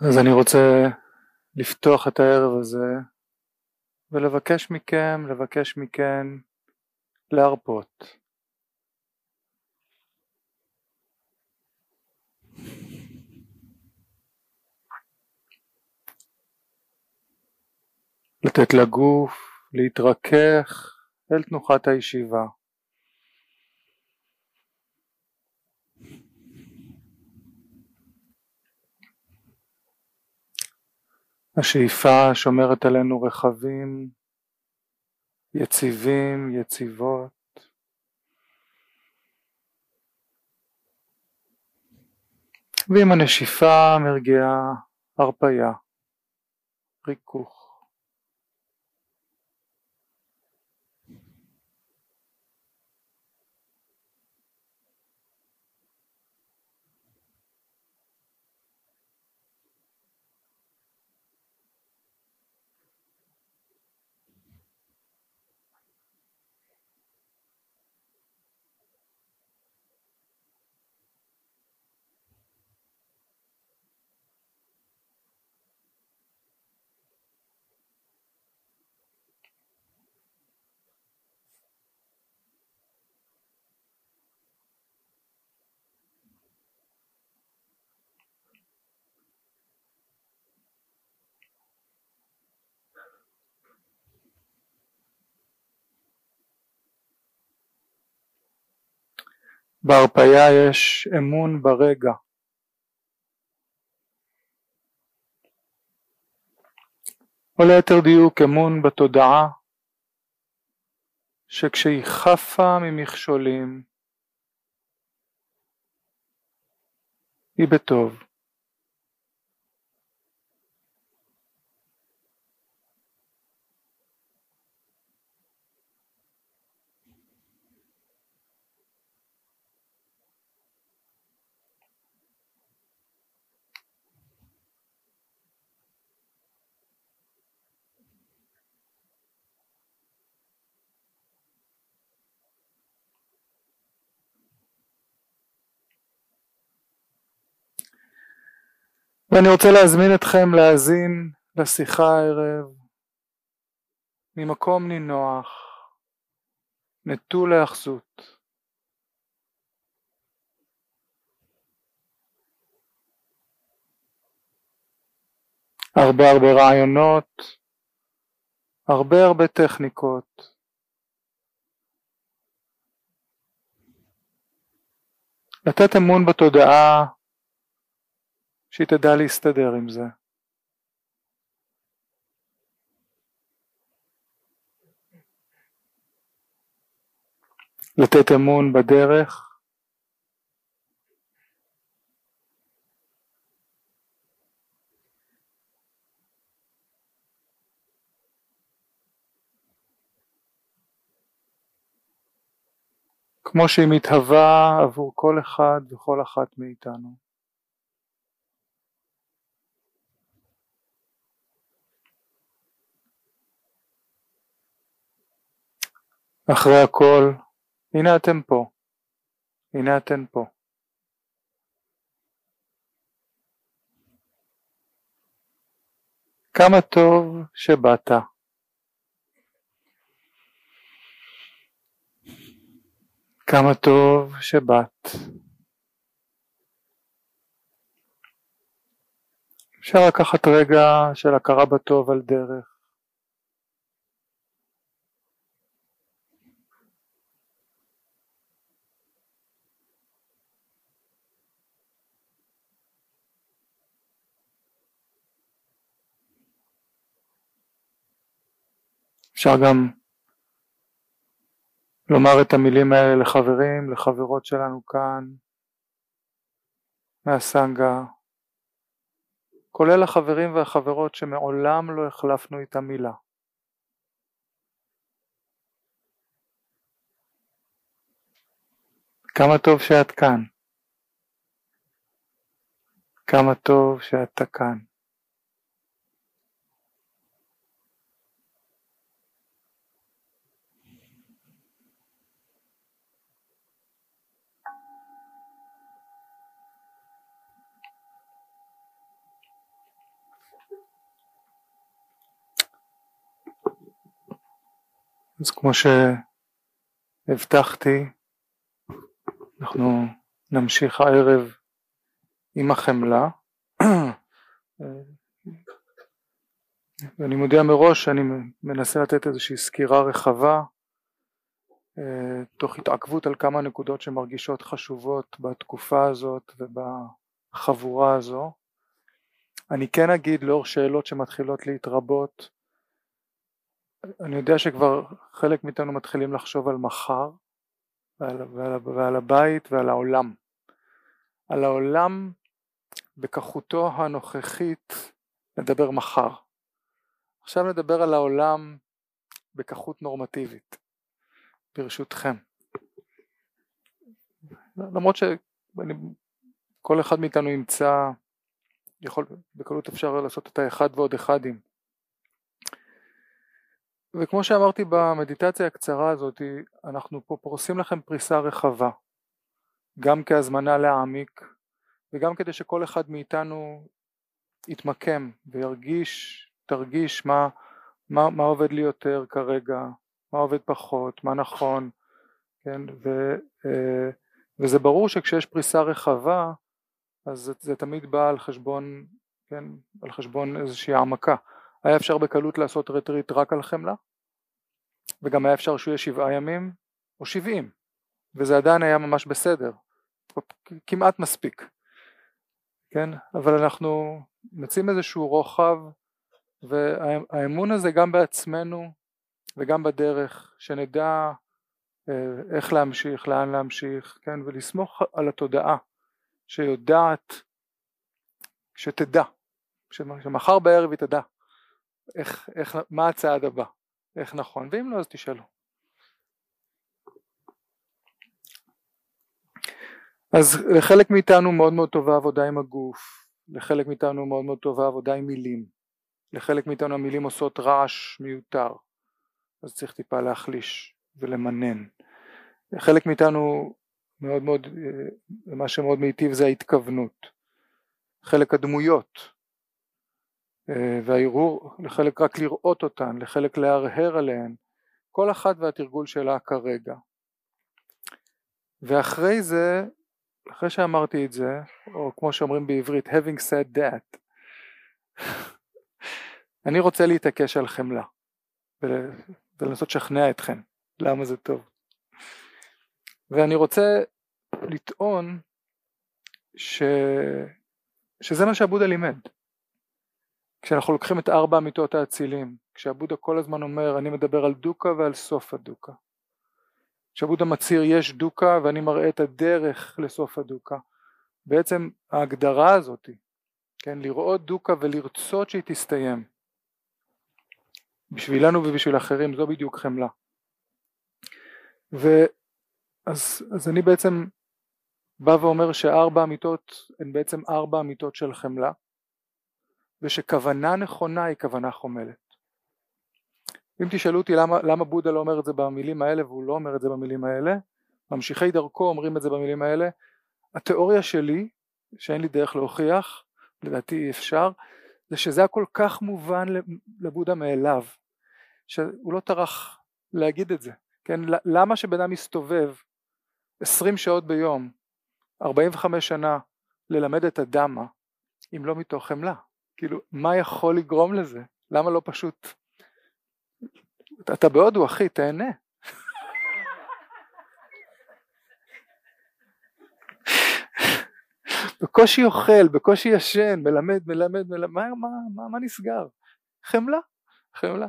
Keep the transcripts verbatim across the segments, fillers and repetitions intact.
אז אני רוצה לפתוח את הערב הזה ולבקש מכם, לבקש מכן להרפות. לתת לגוף להתרכך אל תנוחת הישיבה. השאיפה שומרת עלינו רחבים, יציבים, יציבות. ועם הנשיפה מרגיעה הרפייה, ריכוך. בהרפיה יש אמון ברגע. או ליתר דיוק אמון בתודעה שכשהיא חפה ממכשולים היא בטוב. ואני רוצה להזמין אתכם להאזין לשיחה הערב ממקום נינוח, נטול להאחזות. הרבה הרבה רעיונות, הרבה הרבה טכניקות. לתת אמון בתודעה שהיא תדע להסתדר עם זה. לתת אמון בדרך. כמו שהיא מתהווה עבור כל אחד וכל אחת מאיתנו. אחרי הכל, הנה אתם פה, הנה אתן פה. כמה טוב שבאת. כמה טוב שבאת. אפשר לקחת רגע של הכרה בטוב על דרך. אפשר גם לומר את המילים האלה לחברים, לחברות שלנו כאן, מהסנגה, כולל החברים והחברות שמעולם לא החלפנו איתם מילה. כמה טוב שאת כאן. כמה טוב שאתה כאן. אז כמו שהבטחתי, אנחנו נמשיך הערב עם החמלה. ואני מודיע מראש שאני מנסה לתת איזושהי סקירה רחבה, תוך התעכבות על כמה נקודות שמרגישות חשובות בתקופה הזאת ובחבורה הזו. אני כן אגיד לאור שאלות שמתחילות להתרבות, אני יודע שכבר חלק מאיתנו מתחילים לחשוב על מחר ועל, ועל, ועל הבית ועל העולם. על העולם בכחותו הנוכחית נדבר מחר. עכשיו נדבר על העולם בכחות נורמטיבית, ברשותכם. למרות שכל אחד מאיתנו ימצא, יכול, בקלות אפשר לעשות את האחד ועוד אחדים. וכמו שאמרתי במדיטציה הקצרה הזאת, אנחנו פה פורסים לכם פריסה רחבה, גם כהזמנה להעמיק, וגם כדי שכל אחד מאיתנו יתמקם וירגיש, תרגיש מה, מה, מה עובד לי יותר כרגע, מה עובד פחות, מה נכון, כן? ו, וזה ברור שכשיש פריסה רחבה, אז זה, זה תמיד בא על חשבון, כן? על חשבון איזושהי העמקה. היה אפשר בקלות לעשות רטריט רק על חמלה, וגם היה אפשר שהוא יהיה שבעה ימים או שבעים, וזה עדיין היה ממש בסדר, כמעט מספיק, כן? אבל אנחנו מוצאים איזשהו רוחב, והאמון הזה גם בעצמנו וגם בדרך, שנדע איך להמשיך, לאן להמשיך, כן? ולסמוך על התודעה שיודעת, שתדע, שמחר בערב היא תדע איך, איך, מה הצעד הבא, איך נכון, ואם לא אז תשאלו. אז לחלק מאיתנו מאוד מאוד טובה עבודה עם הגוף, לחלק מאיתנו מאוד מאוד טובה עבודה עם מילים, לחלק מאיתנו המילים עושות רעש מיותר, אז צריך טיפה להחליש ולמנן. לחלק מאיתנו מאוד מאוד, מה שמאוד מיטיב זה ההתכוונות, חלק הדמויות והערעור, לחלק רק לראות אותן, לחלק להרהר עליהן, כל אחת והתרגול שלה כרגע. ואחרי זה, אחרי שאמרתי את זה, או כמו שאומרים בעברית, having said that, אני רוצה להתעקש על חמלה, ולנסות לשכנע אתכם, למה זה טוב. ואני רוצה לטעון ש... שזה מה שהבודה לימד. כשאנחנו לוקחים את ארבע אמיתות האצילים, כשהבודה כל הזמן אומר, אני מדבר על דוקה ועל סוף הדוקה. כשהבודה מצהיר יש דוקה ואני מראה את הדרך לסוף הדוקה. בעצם ההגדרה הזאת, כן, לראות דוקה ולרצות שהיא תסתיים, בשבילנו ובשביל אחרים, זו בדיוק חמלה. ואז אז אני בעצם בא ואומר שארבע אמיתות הן בעצם ארבע אמיתות של חמלה, ושכוונה נכונה היא כוונה חומלת. אם תשאלו אותי למה, למה בודה לא אומר את זה במילים האלה והוא לא אומר את זה במילים האלה, ממשיכי דרכו אומרים את זה במילים האלה, התיאוריה שלי, שאין לי דרך להוכיח, לדעתי אי אפשר, זה שזה הכל כך מובן לבודה מאליו, שהוא לא טרח להגיד את זה. כן? למה שבן אדם מסתובב עשרים שעות ביום, ארבעים וחמש שנה, ללמד את הדמה, אם לא מתוך חמלה? כאילו, מה יכול לגרום לזה? למה לא פשוט, אתה בהודו אחי, תהנה. בקושי אוכל, בקושי ישן, מלמד, מלמד, מלמד, מה, מה, מה, מה נסגר? חמלה, חמלה.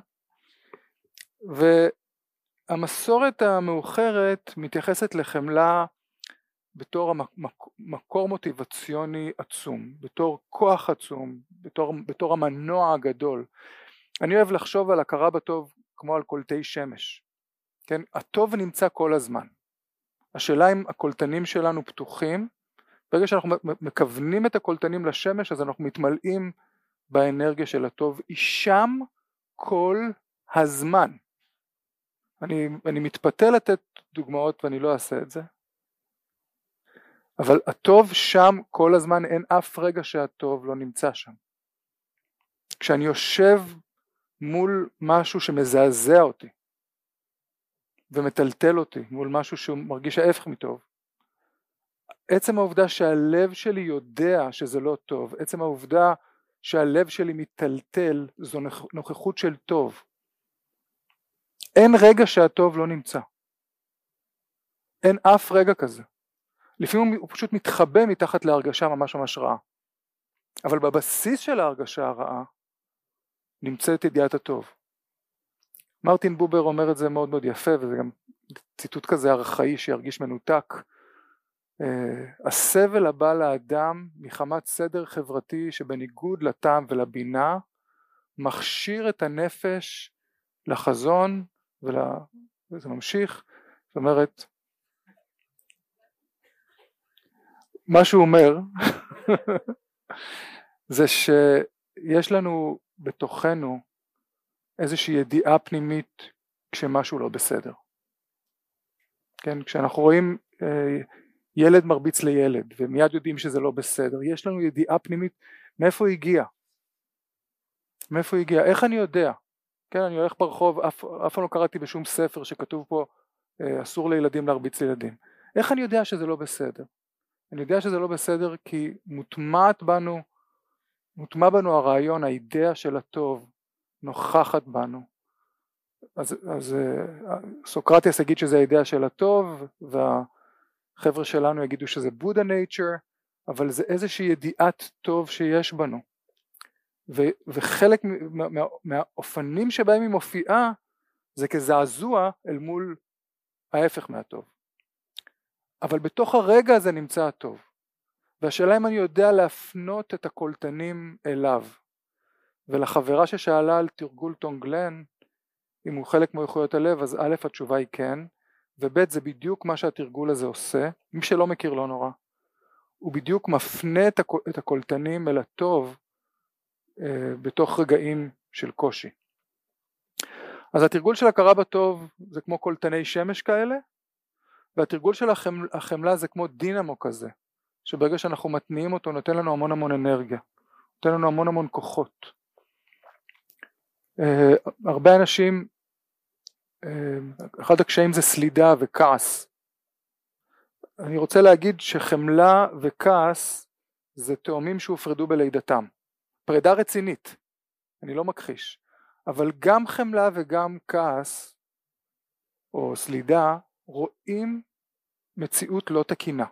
והמסורת המאוחרת מתייחסת לחמלה בתור מקור מוטיבציוני עצום, בתור כוח עצום, בתור, בתור המנוע הגדול. אני אוהב לחשוב על הכרה בטוב כמו על קולטי שמש. כן? הטוב נמצא כל הזמן. השאלה אם הקולטנים שלנו פתוחים, ברגע שאנחנו מכוונים את הקולטנים לשמש, אז אנחנו מתמלאים באנרגיה של הטוב, היא שם כל הזמן. אני, אני מתפתה לתת דוגמאות ואני לא אעשה את זה, אבל הטוב שם כל הזמן, אין אף רגע שהטוב לא נמצא שם. כשאני יושב מול משהו שמזעזע אותי, ומטלטל אותי מול משהו שהוא מרגיש ההפך מטוב. עצם העובדה שהלב שלי יודע שזה לא טוב, עצם העובדה שהלב שלי מטלטל, זו נוכחות של טוב. אין רגע שהטוב לא נמצא. אין אף רגע כזה. לפעמים הוא פשוט מתחבא מתחת להרגשה ממש ממש רעה. אבל בבסיס של ההרגשה הרעה נמצאת ידיעת הטוב. מרטין בובר אומר את זה מאוד מאוד יפה, וזה גם ציטוט כזה ארכאי שירגיש מנותק. הסבל הבא לאדם מחמת סדר חברתי שבניגוד לטעם ולבינה מכשיר את הנפש לחזון ול... וזה ממשיך. זאת אומרת, מה שהוא אומר זה שיש לנו בתוכנו איזושהי ידיעה פנימית כשמשהו לא בסדר. כן, כשאנחנו רואים אה, ילד מרביץ לילד ומיד יודעים שזה לא בסדר, יש לנו ידיעה פנימית מאיפה הוא הגיע, מאיפה הוא הגיע, איך אני יודע? כן, אני הולך ברחוב, אף, אף פעם לא קראתי בשום ספר שכתוב פה אה, אסור לילדים להרביץ לילדים. איך אני יודע שזה לא בסדר? אני יודע שזה לא בסדר כי מוטמעת בנו, מוטמע בנו הרעיון, האידאה של הטוב נוכחת בנו. אז, אז סוקרטס יגיד שזה האידאה של הטוב, והחבר'ה שלנו יגידו שזה בודה נייצ'ר, אבל זה איזושהי ידיעת טוב שיש בנו. ו, וחלק מה, מה, מהאופנים שבהם היא מופיעה, זה כזעזוע אל מול ההפך מהטוב. אבל בתוך הרגע הזה נמצא הטוב. והשאלה אם אני יודע להפנות את הקולטנים אליו. ולחברה ששאלה על תרגול טונגלן, אם הוא חלק מאיכויות הלב, אז א' התשובה היא כן, וב' זה בדיוק מה שהתרגול הזה עושה, מי שלא מכיר לא נורא, הוא בדיוק מפנה את הקולטנים אל הטוב, אה, בתוך רגעים של קושי. אז התרגול של הכרה בטוב זה כמו קולטני שמש כאלה, והתרגול של החמלה, החמלה זה כמו דינמו כזה, שברגע שאנחנו מתניעים אותו נותן לנו המון המון אנרגיה, נותן לנו המון המון כוחות. Uh, הרבה אנשים, uh, אחד הקשיים זה סלידה וכעס. אני רוצה להגיד שחמלה וכעס זה תאומים שהופרדו בלידתם, פרידה רצינית, אני לא מכחיש, אבל גם חמלה וגם כעס או סלידה רואים מציאות לא תקינה.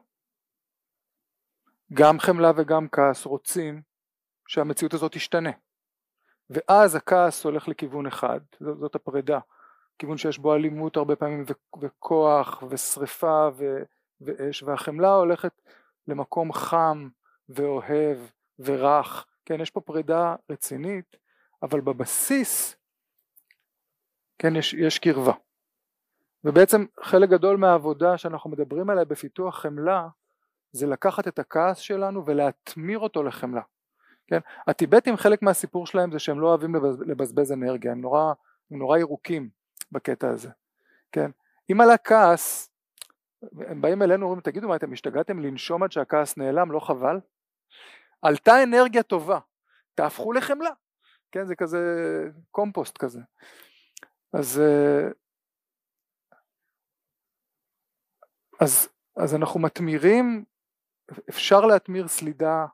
גם חמלה וגם כעס רוצים שהמציאות הזאת תשתנה, ואז הכעס הולך לכיוון אחד, זאת הפרידה, כיוון שיש בו אלימות הרבה פעמים וכוח ושריפה ואש, והחמלה הולכת למקום חם ואוהב ורך. כן, יש פה פרידה רצינית, אבל בבסיס כן יש, יש קרבה. ובעצם חלק גדול מהעבודה שאנחנו מדברים עליה בפיתוח חמלה זה לקחת את הכעס שלנו ולהתמיר אותו לחמלה. כן? הטיבטים, חלק מהסיפור שלהם זה שהם לא אוהבים לבזבז אנרגיה, הם נורא, הם נורא ירוקים בקטע הזה. כן? אם על הכעס, הם באים אלינו ואומרים, תגידו מה, אתם השתגעתם לנשום עד שהכעס נעלם, לא חבל? עלתה אנרגיה טובה, תהפכו לחמלה. כן? זה כזה קומפוסט כזה. אז, אז, אז אנחנו מתמירים, אפשר להתמיר סלידה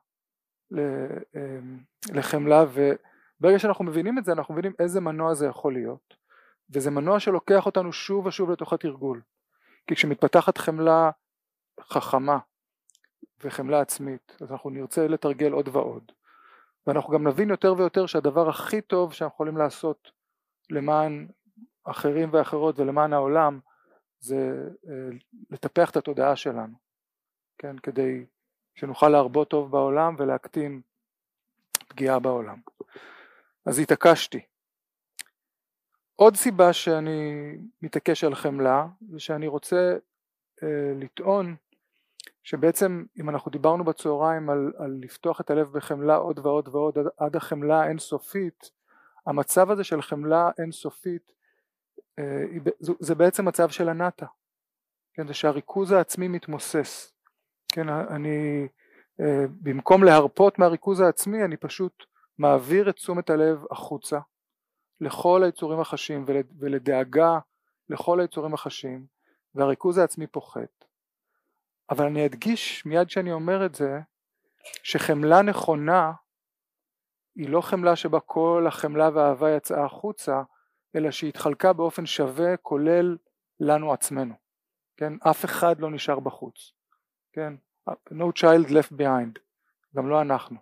לחמלה, וברגע שאנחנו מבינים את זה אנחנו מבינים איזה מנוע זה יכול להיות, וזה מנוע שלוקח אותנו שוב ושוב לתוך התרגול. כי כשמתפתחת חמלה חכמה וחמלה עצמית אז אנחנו נרצה לתרגל עוד ועוד, ואנחנו גם נבין יותר ויותר שהדבר הכי טוב שאנחנו יכולים לעשות למען אחרים ואחרות ולמען העולם זה לטפח את התודעה שלנו, כן, כדי שנוכל להרבות טוב בעולם ולהקטין פגיעה בעולם. אז התעקשתי. עוד סיבה שאני מתעקש על חמלה זה שאני רוצה אה, לטעון שבעצם אם אנחנו דיברנו בצהריים על, על לפתוח את הלב בחמלה עוד ועוד ועוד עד, עד החמלה האינסופית, המצב הזה של חמלה אינסופית אה, זה, זה בעצם מצב של הנאטה, כן, זה שהריכוז העצמי מתמוסס. כן, אני במקום להרפות מהריכוז העצמי אני פשוט מעביר את תשומת הלב החוצה לכל היצורים החשים ולדאגה לכל היצורים החשים, והריכוז העצמי פוחת. אבל אני אדגיש מיד שאני אומר את זה, שחמלה נכונה היא לא חמלה שבה כל החמלה והאהבה יצאה החוצה, אלא שהיא התחלקה באופן שווה כולל לנו עצמנו. כן? אף אחד לא נשאר בחוץ. כן? No child left behind. גם לא אנחנו.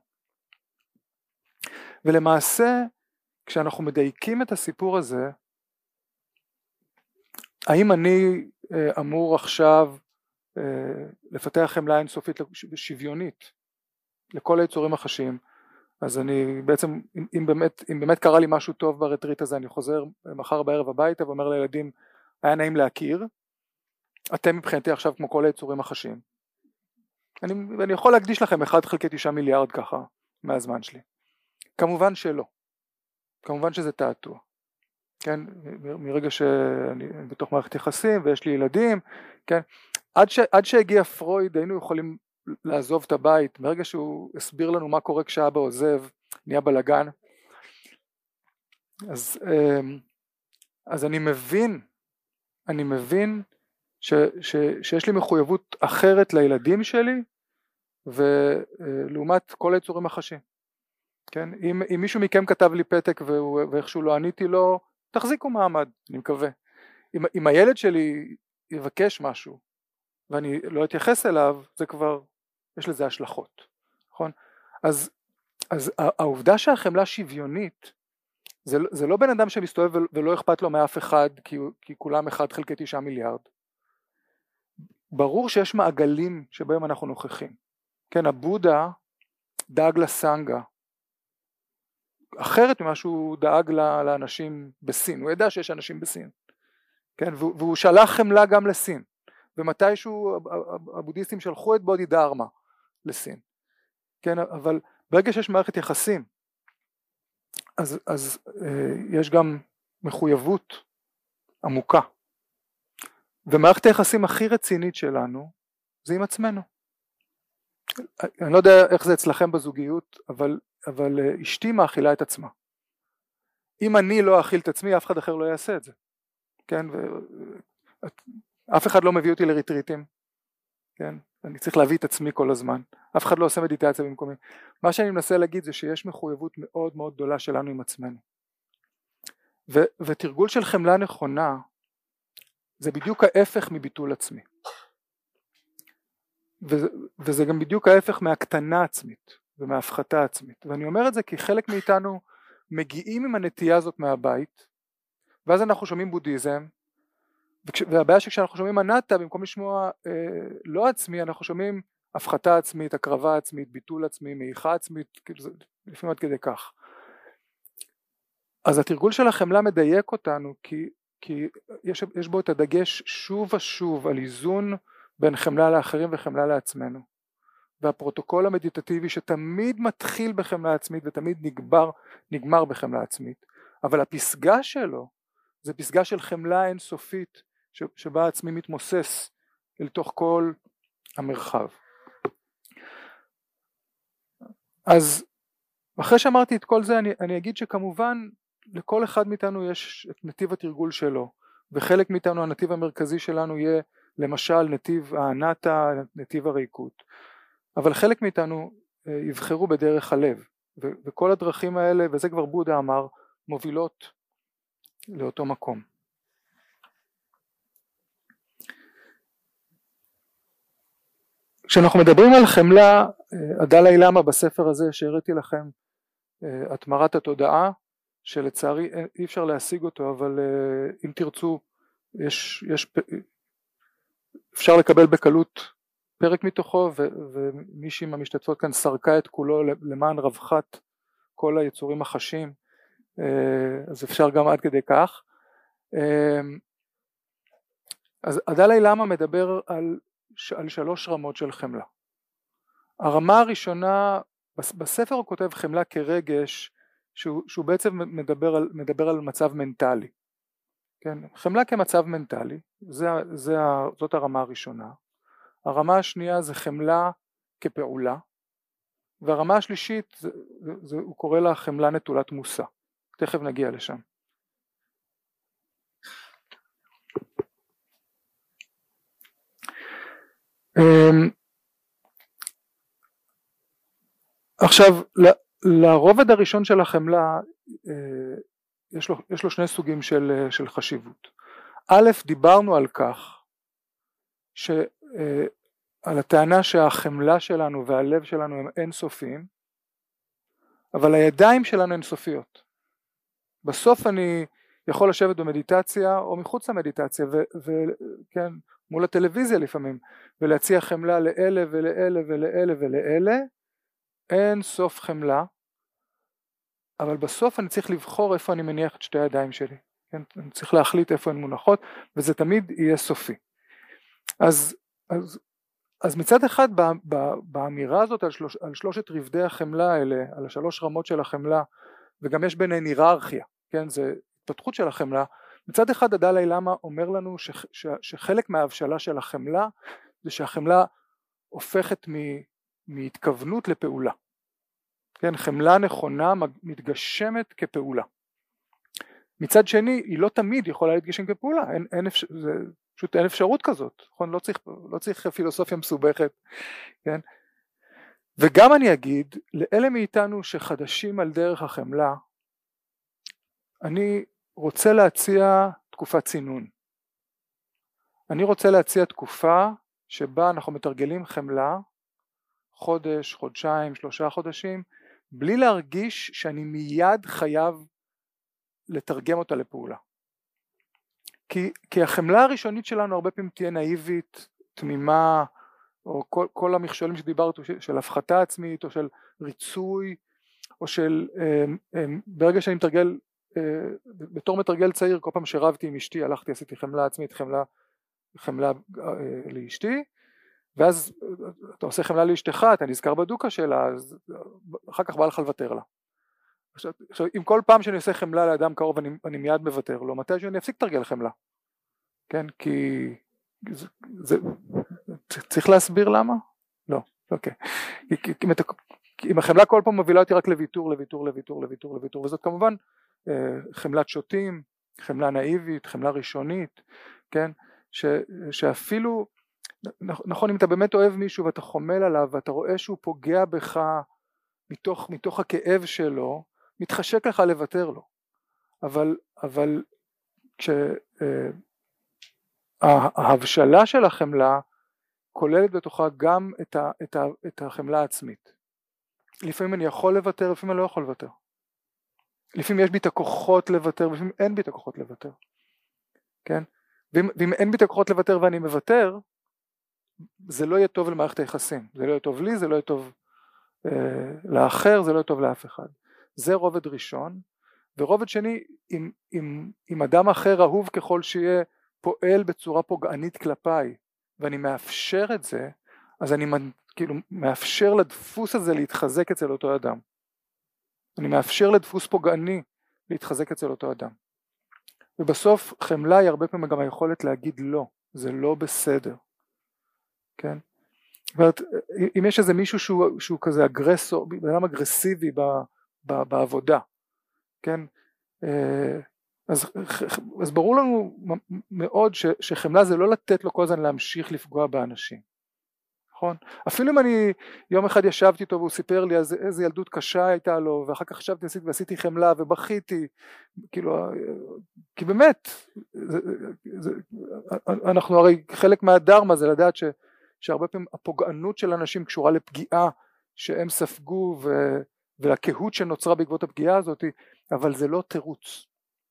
ולמעשה, כשאנחנו מדייקים את הסיפור הזה, האם אני אמור עכשיו לפתח חמלה אינסופית ושוויונית לכל היצורים החשים? אז אני בעצם, אם באמת, אם באמת קרה לי משהו טוב ברטריט הזה, אני חוזר מחר בערב הביתה ואומר לילדים, היה נעים להכיר, אתם מבחינתי עכשיו כמו כל היצורים החשים. אני, אני יכול להקדיש לכם אחד חלקי תשעה מיליארד ככה מהזמן שלי. כמובן שלא. כמובן שזה תעתוע. כן, מרגע שאני בתוך מערכת יחסים ויש לי ילדים, כן, עד ש, עד שהגיע פרויד היינו יכולים לעזוב את הבית, מרגע שהוא הסביר לנו מה קורה כשאבא עוזב, נהיה בלגן. אז, אז אני מבין, אני מבין ש, ש, שיש לי מחויבות אחרת לילדים שלי, ולעומת כל היצורים החשים. כן? אם, אם מישהו מכם כתב לי פתק והוא, ואיכשהו לא עניתי לו, תחזיקו מעמד, אני מקווה. אם, אם הילד שלי יבקש משהו, ואני לא אתייחס אליו, זה כבר, יש לזה השלכות. נכון? אז, אז העובדה שהחמלה שוויונית, זה, זה לא בן אדם שמסתובב ולא אכפת לו מאף אחד, כי, כי כולם אחד חלקי תשעה מיליארד. ברור שיש מעגלים שבהם אנחנו נוכחים. כן, הבודה דאג לסנגה, אחרת ממה שהוא דאג לאנשים בסין, הוא ידע שיש אנשים בסין, כן, והוא שלח חמלה גם לסין, ומתישהו הבודהיסטים שלחו את בודי דרמה לסין, כן, אבל ברגע שיש מערכת יחסים, אז, אז אה, יש גם מחויבות עמוקה, ומערכת היחסים הכי רצינית שלנו, זה עם עצמנו. אני לא יודע איך זה אצלכם בזוגיות, אבל, אבל אשתי מאכילה את עצמה. אם אני לא אכיל את עצמי, אף אחד אחר לא יעשה את זה. כן? ו... אף אחד לא מביא אותי לריטריטים. כן? אני צריך להביא את עצמי כל הזמן. אף אחד לא עושה מדיטציה במקומי. מה שאני מנסה להגיד זה שיש מחויבות מאוד מאוד גדולה שלנו עם עצמנו. ו... ותרגול של חמלה נכונה, זה בדיוק ההפך מביטול עצמי. וזה, וזה גם בדיוק ההפך מהקטנה עצמית ומהפחתה עצמית, ואני אומר את זה כי חלק מאיתנו מגיעים עם הנטייה הזאת מהבית, ואז אנחנו שומעים בודהיזם, וכש, והבעיה שכשאנחנו שומעים אנטה, במקום לשמוע אה, לא עצמי, אנחנו שומעים הפחתה עצמית, הקרבה עצמית, ביטול עצמי, מעיכה עצמית, לפעמים עד כדי כך. אז התרגול של החמלה מדייק אותנו, כי, כי יש, יש בו את הדגש שוב ושוב על איזון בין חמלה לאחרים וחמלה לעצמנו, והפרוטוקול המדיטטיבי שתמיד מתחיל בחמלה עצמית ותמיד נגמר, נגמר בחמלה עצמית, אבל הפסגה שלו זה פסגה של חמלה אינסופית שבה עצמי מתמוסס אל תוך כל המרחב. אז אחרי שאמרתי את כל זה, אני, אני אגיד שכמובן לכל אחד מאיתנו יש את נתיב התרגול שלו, וחלק מאיתנו הנתיב המרכזי שלנו יהיה למשל נתיב האנטה, נתיב הריקות, אבל חלק מאיתנו יבחרו בדרך הלב, ו- וכל הדרכים האלה, וזה כבר בודה אמר, מובילות לאותו מקום. כשאנחנו מדברים על חמלה, הדלאי למה בספר הזה שהראיתי לכם, התמרת התודעה, שלצערי אי אפשר להשיג אותו, אבל אם תרצו, יש, יש, אפשר לקבל בקלות פרק מתוכו, ו, ומישהי מהמשתתפות כאן סרקה את כולו למען רווחת כל היצורים החשים, אז אפשר גם עד כדי כך. אז הדלאי למה מדבר על, על שלוש רמות של חמלה. הרמה הראשונה, בספר הוא כותב חמלה כרגש, שהוא, שהוא בעצם מדבר על, מדבר על מצב מנטלי. כן? חמלה כמצב מנטלי, זה, זה, זאת הרמה הראשונה. הרמה השנייה זה חמלה כפעולה, והרמה השלישית, זה, זה, הוא קורא לה חמלה נטולת מושא. תכף נגיע לשם. עכשיו, לרובד הראשון של החמלה יש לו, יש לו שני סוגים של, של חשיבות. א', דיברנו על כך, ש, על הטענה שהחמלה שלנו והלב שלנו הם אינסופיים, אבל הידיים שלנו אינסופיות. בסוף אני יכול לשבת במדיטציה או מחוץ למדיטציה, וכן, מול הטלוויזיה לפעמים, ולהציע חמלה לאלה ולאלה ולאלה ולאלה, אין סוף חמלה, אבל בסוף אני צריך לבחור איפה אני מניח את שתי הידיים שלי, כן? אני צריך להחליט איפה הן מונחות, וזה תמיד יהיה סופי. אז, אז, אז מצד אחד באמירה הזאת על, שלוש, על שלושת רבדי החמלה האלה, על השלוש רמות של החמלה, וגם יש ביניהן היררכיה, כן? זה התפתחות של החמלה. מצד אחד הדלאי למה אומר לנו ש, ש, שחלק מההבשלה של החמלה, זה שהחמלה הופכת מ, מהתכוונות לפעולה. כן, חמלה נכונה מתגשמת כפעולה. מצד שני, היא לא תמיד יכולה להתגשם כפעולה, אין, אין, אפשר, זה, פשוט אין אפשרות כזאת, נכון? לא צריך, לא צריך פילוסופיה מסובכת, כן? וגם אני אגיד, לאלה מאיתנו שחדשים על דרך החמלה, אני רוצה להציע תקופת צינון. אני רוצה להציע תקופה שבה אנחנו מתרגלים חמלה, חודש, חודשיים, שלושה חודשים, בלי להרגיש שאני מיד חייב לתרגם אותה לפעולה. כי, כי החמלה הראשונית שלנו הרבה פעמים תהיה נאיבית, תמימה, או כל, כל המכשולים שדיברת, של, של הפחתה עצמית, או של ריצוי, או של, אה, אה, ברגע שאני מתרגל, אה, בתור מתרגל צעיר, כל פעם שרבתי עם אשתי, הלכתי, עשיתי חמלה עצמית, חמלה, חמלה אה, לאשתי, ואז אתה עושה חמלה לאשתך, אתה נזכר בדוקה שלה, אז אחר כך בא לך לוותר לה. עכשיו, עכשיו, אם כל פעם שאני עושה חמלה לאדם קרוב, אני, אני מיד מוותר לו, מתי שאני אפסיק תרגל חמלה? כן, כי זה, זה, צריך להסביר למה? לא, אוקיי. כי, כי, כי, כי אם החמלה כל פעם מובילה אותי רק לוויתור, לוויתור, לוויתור, לוויתור, לוויתור, וזאת כמובן חמלת שוטים, חמלה נאיבית, חמלה ראשונית, כן, ש, שאפילו, נכון, אם אתה באמת אוהב מישהו ואתה חומל עליו ואתה רואה שהוא פוגע בך מתוך, מתוך הכאב שלו, מתחשק לך לוותר לו. אבל, אבל כשההבשלה של החמלה כוללת בתוכה גם את, ה, את, ה, את החמלה העצמית. לפעמים אני יכול לוותר, לפעמים אני לא יכול לוותר. לפעמים יש בי את הכוחות לוותר, לפעמים אין בי את הכוחות לוותר. כן? ואם, ואם אין בי את הכוחות לוותר ואני מוותר, זה לא יהיה טוב למערכת היחסים. זה לא יהיה טוב לי, זה לא יהיה טוב אה, לאחר, זה לא יהיה טוב לאף אחד. זה רובד ראשון. ורובד שני, אם, אם, אם אדם אחר אהוב ככל שיהיה פועל בצורה פוגענית כלפיי, ואני מאפשר את זה, אז אני כאילו מאפשר לדפוס הזה להתחזק אצל אותו אדם. אני מאפשר לדפוס פוגעני להתחזק אצל אותו אדם. ובסוף חמלה היא הרבה פעמים גם היכולת להגיד לא, זה לא בסדר. כן? זאת אומרת, אם יש איזה מישהו שהוא, שהוא כזה אגרסור, בן אגרסיבי ב, ב, בעבודה, כן? אז, אז ברור לנו מאוד ש, שחמלה זה לא לתת לו כל הזמן להמשיך לפגוע באנשים. נכון? אפילו אם אני יום אחד ישבתי איתו והוא סיפר לי איזה, איזה ילדות קשה הייתה לו, ואחר כך חשבתי ועשיתי, ועשיתי חמלה ובכיתי, כאילו, כי באמת, זה, זה, אנחנו הרי חלק מהדרמה זה לדעת ש, שהרבה פעמים הפוגענות של אנשים קשורה לפגיעה שהם ספגו ו, ולקהות שנוצרה בעקבות הפגיעה הזאת, אבל זה לא תירוץ.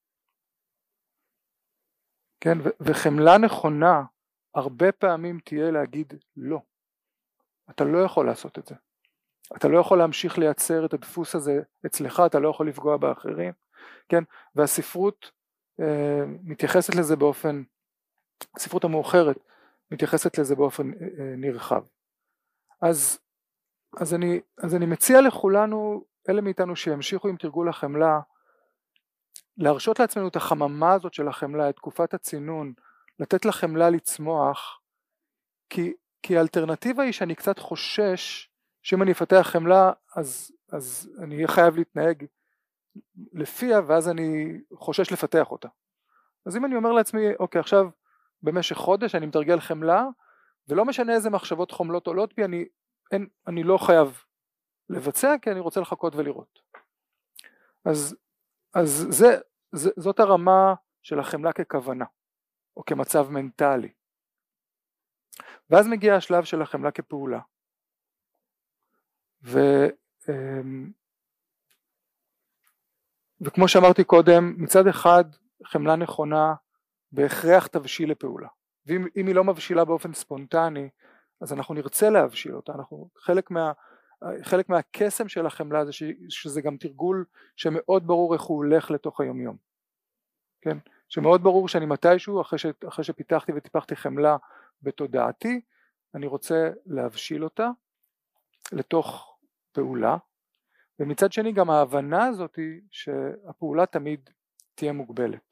כן? ו, וחמלה נכונה הרבה פעמים תהיה להגיד לא. אתה לא יכול לעשות את זה. אתה לא יכול להמשיך לייצר את הדפוס הזה אצלך, אתה לא יכול לפגוע באחרים, כן? והספרות אה, מתייחסת לזה באופן, הספרות המאוחרת מתייחסת לזה באופן אה, נרחב. אז, אז, אני, אז אני מציע לכולנו, אלה מאיתנו שימשיכו עם תרגול החמלה, להרשות לעצמנו את החממה הזאת של החמלה, את תקופת הצינון, לתת לחמלה לצמוח, כי כי האלטרנטיבה היא שאני קצת חושש שאם אני אפתח חמלה אז, אז אני אהיה חייב להתנהג לפיה ואז אני חושש לפתח אותה. אז אם אני אומר לעצמי אוקיי עכשיו במשך חודש אני מתרגל חמלה ולא משנה איזה מחשבות חומלות עולות בי, אני, אין, אני לא חייב לבצע, כי אני רוצה לחכות ולראות. אז, אז זה, זה, זאת הרמה של החמלה ככוונה, או כמצב מנטלי. ואז מגיע השלב של החמלה כפעולה. ו, וכמו שאמרתי קודם, מצד אחד חמלה נכונה בהכרח תבשיל לפעולה. ואם אם היא לא מבשילה באופן ספונטני, אז אנחנו נרצה להבשיל אותה. אנחנו, חלק מה, חלק מהקסם של החמלה זה ש, שזה גם תרגול שמאוד ברור איך הוא הולך לתוך היומיום. כן? שמאוד ברור שאני מתישהו, אחרי, ש, אחרי שפיתחתי וטיפחתי חמלה בתודעתי, אני רוצה להבשיל אותה לתוך פעולה. ומצד שני גם ההבנה הזאת היא שהפעולה תמיד תהיה מוגבלת.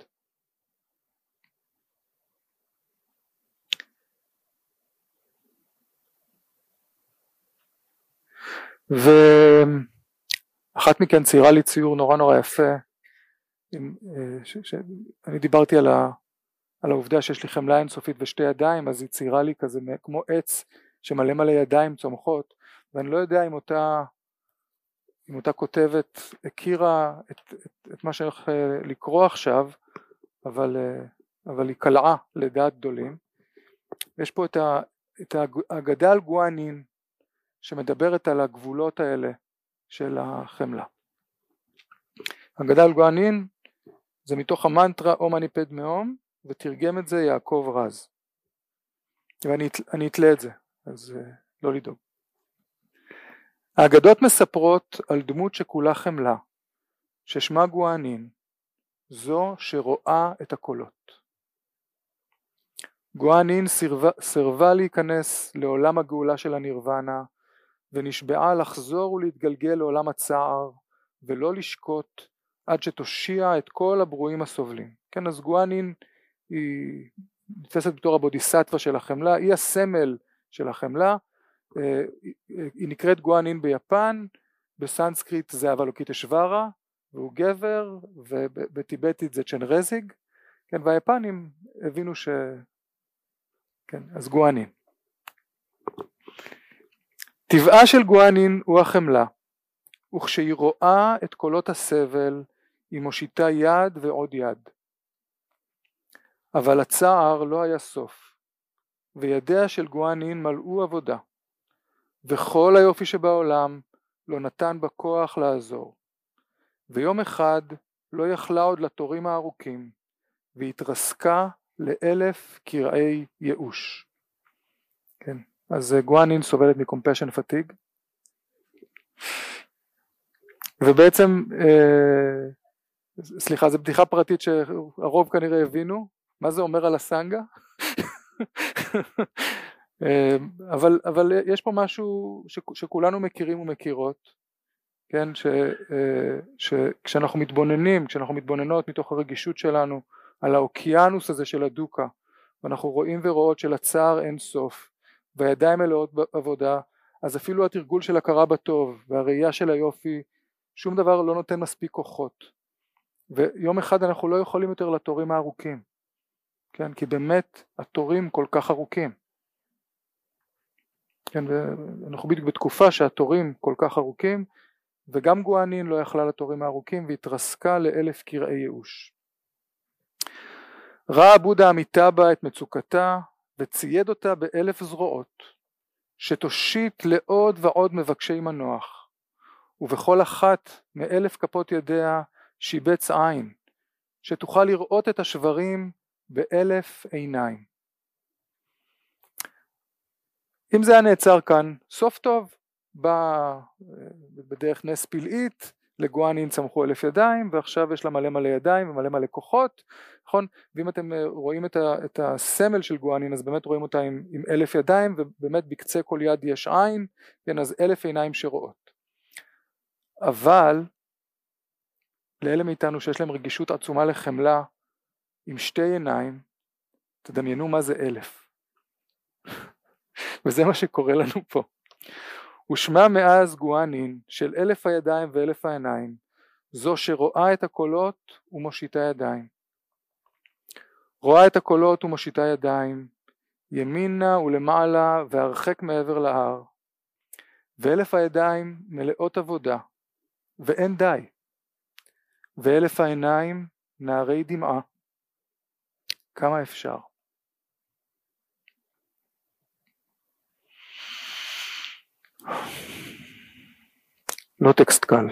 ואחת מכן ציירה לי ציור נורא נורא יפה, ש... ש... אני דיברתי על, ה... על העובדה שיש לי חמלה אינסופית ושתי ידיים, אז היא ציירה לי כזה כמו עץ שמלא מלא ידיים צומחות, ואני לא יודע אם אותה, אם אותה כותבת הכירה את, את, את מה שאני הולך לקרוא עכשיו, אבל, אבל היא קלעה לדעת גדולים. יש פה את, ה... את האגדה על גואנין, שמדברת על הגבולות האלה של החמלה. אגדה על גואנין זה מתוך המנטרה אום אני פד מאום, ותרגם את זה יעקב רז. ואני אני אתלה את זה, אז לא לדאוג. האגדות מספרות על דמות שכולה חמלה, ששמה גואנין, זו שרואה את הקולות. גואנין סירבה, סירבה להיכנס לעולם הגאולה של הנירוונה, ונשבעה לחזור ולהתגלגל לעולם הצער ולא לשקוט עד שתושיע את כל הברואים הסובלים. כן, אז גואנין היא נתפסת בתור הבודיסטווה של החמלה, היא הסמל של החמלה, היא נקראת גואנין ביפן, בסנסקריט זה אבלוקיטשוורה והוא גבר, ובטיבטית זה צ'נרזיג, כן, והיפנים הבינו ש... כן, אז גואנין. טבעה של גואנין הוא החמלה, וכשהיא רואה את קולות הסבל היא מושיטה יד ועוד יד. אבל הצער לא היה סוף, וידיה של גואנין מלאו עבודה, וכל היופי שבעולם לא נתן בה כוח לעזור. ויום אחד לא יכלה עוד לתורים הארוכים, והתרסקה לאלף קרעי ייאוש. כן. אז גואנין סובלת מקומפשן פטיג, ובעצם אה, סליחה, זו בדיחה פרטית שהרוב כנראה הבינו מה זה אומר על הסנגה. אה, אבל, אבל יש פה משהו ש, שכולנו מכירים ומכירות, כן, ש, אה, שכשאנחנו מתבוננים, כשאנחנו מתבוננות מתוך הרגישות שלנו על האוקיינוס הזה של הדוקה, ואנחנו רואים ורואות של הצער אין סוף, והידיים מלאות בעבודה, אז אפילו התרגול של הכרה בטוב והראייה של היופי, שום דבר לא נותן מספיק כוחות. ויום אחד אנחנו לא יכולים יותר לתורים הארוכים, כן, כי באמת התורים כל כך ארוכים. כן, ואנחנו בדיוק בתקופה שהתורים כל כך ארוכים, וגם גואנין לא יכלה לתורים הארוכים והתרסקה לאלף קרעי ייאוש. ראה בודה אמיתה בה את מצוקתה, וצייד אותה באלף זרועות, שתושיט לעוד ועוד מבקשי מנוח, ובכל אחת מאלף כפות ידיה שיבץ עין, שתוכל לראות את השברים באלף עיניים. אם זה היה נעצר כאן, סוף טוב, בא בדרך נס פלאית, לגואנין צמחו אלף ידיים, ועכשיו יש לה מלא מלא ידיים ומלא מלא כוחות, נכון? ואם אתם רואים את, ה, את הסמל של גואנין, אז באמת רואים אותה עם, עם אלף ידיים, ובאמת בקצה כל יד יש עין, כן, אז אלף עיניים שרואות. אבל, לאלה מאיתנו שיש להם רגישות עצומה לחמלה, עם שתי עיניים, תדמיינו מה זה אלף. וזה מה שקורה לנו פה. ושמע מאז גואנין של אלף הידיים ואלף העיניים, זו שרואה את הקולות ומושיטה ידיים. רואה את הקולות ומושיטה ידיים, ימינה ולמעלה והרחק מעבר להר, ואלף הידיים מלאות עבודה ואין די, ואלף העיניים נערי דמעה, כמה אפשר. לא טקסט קל.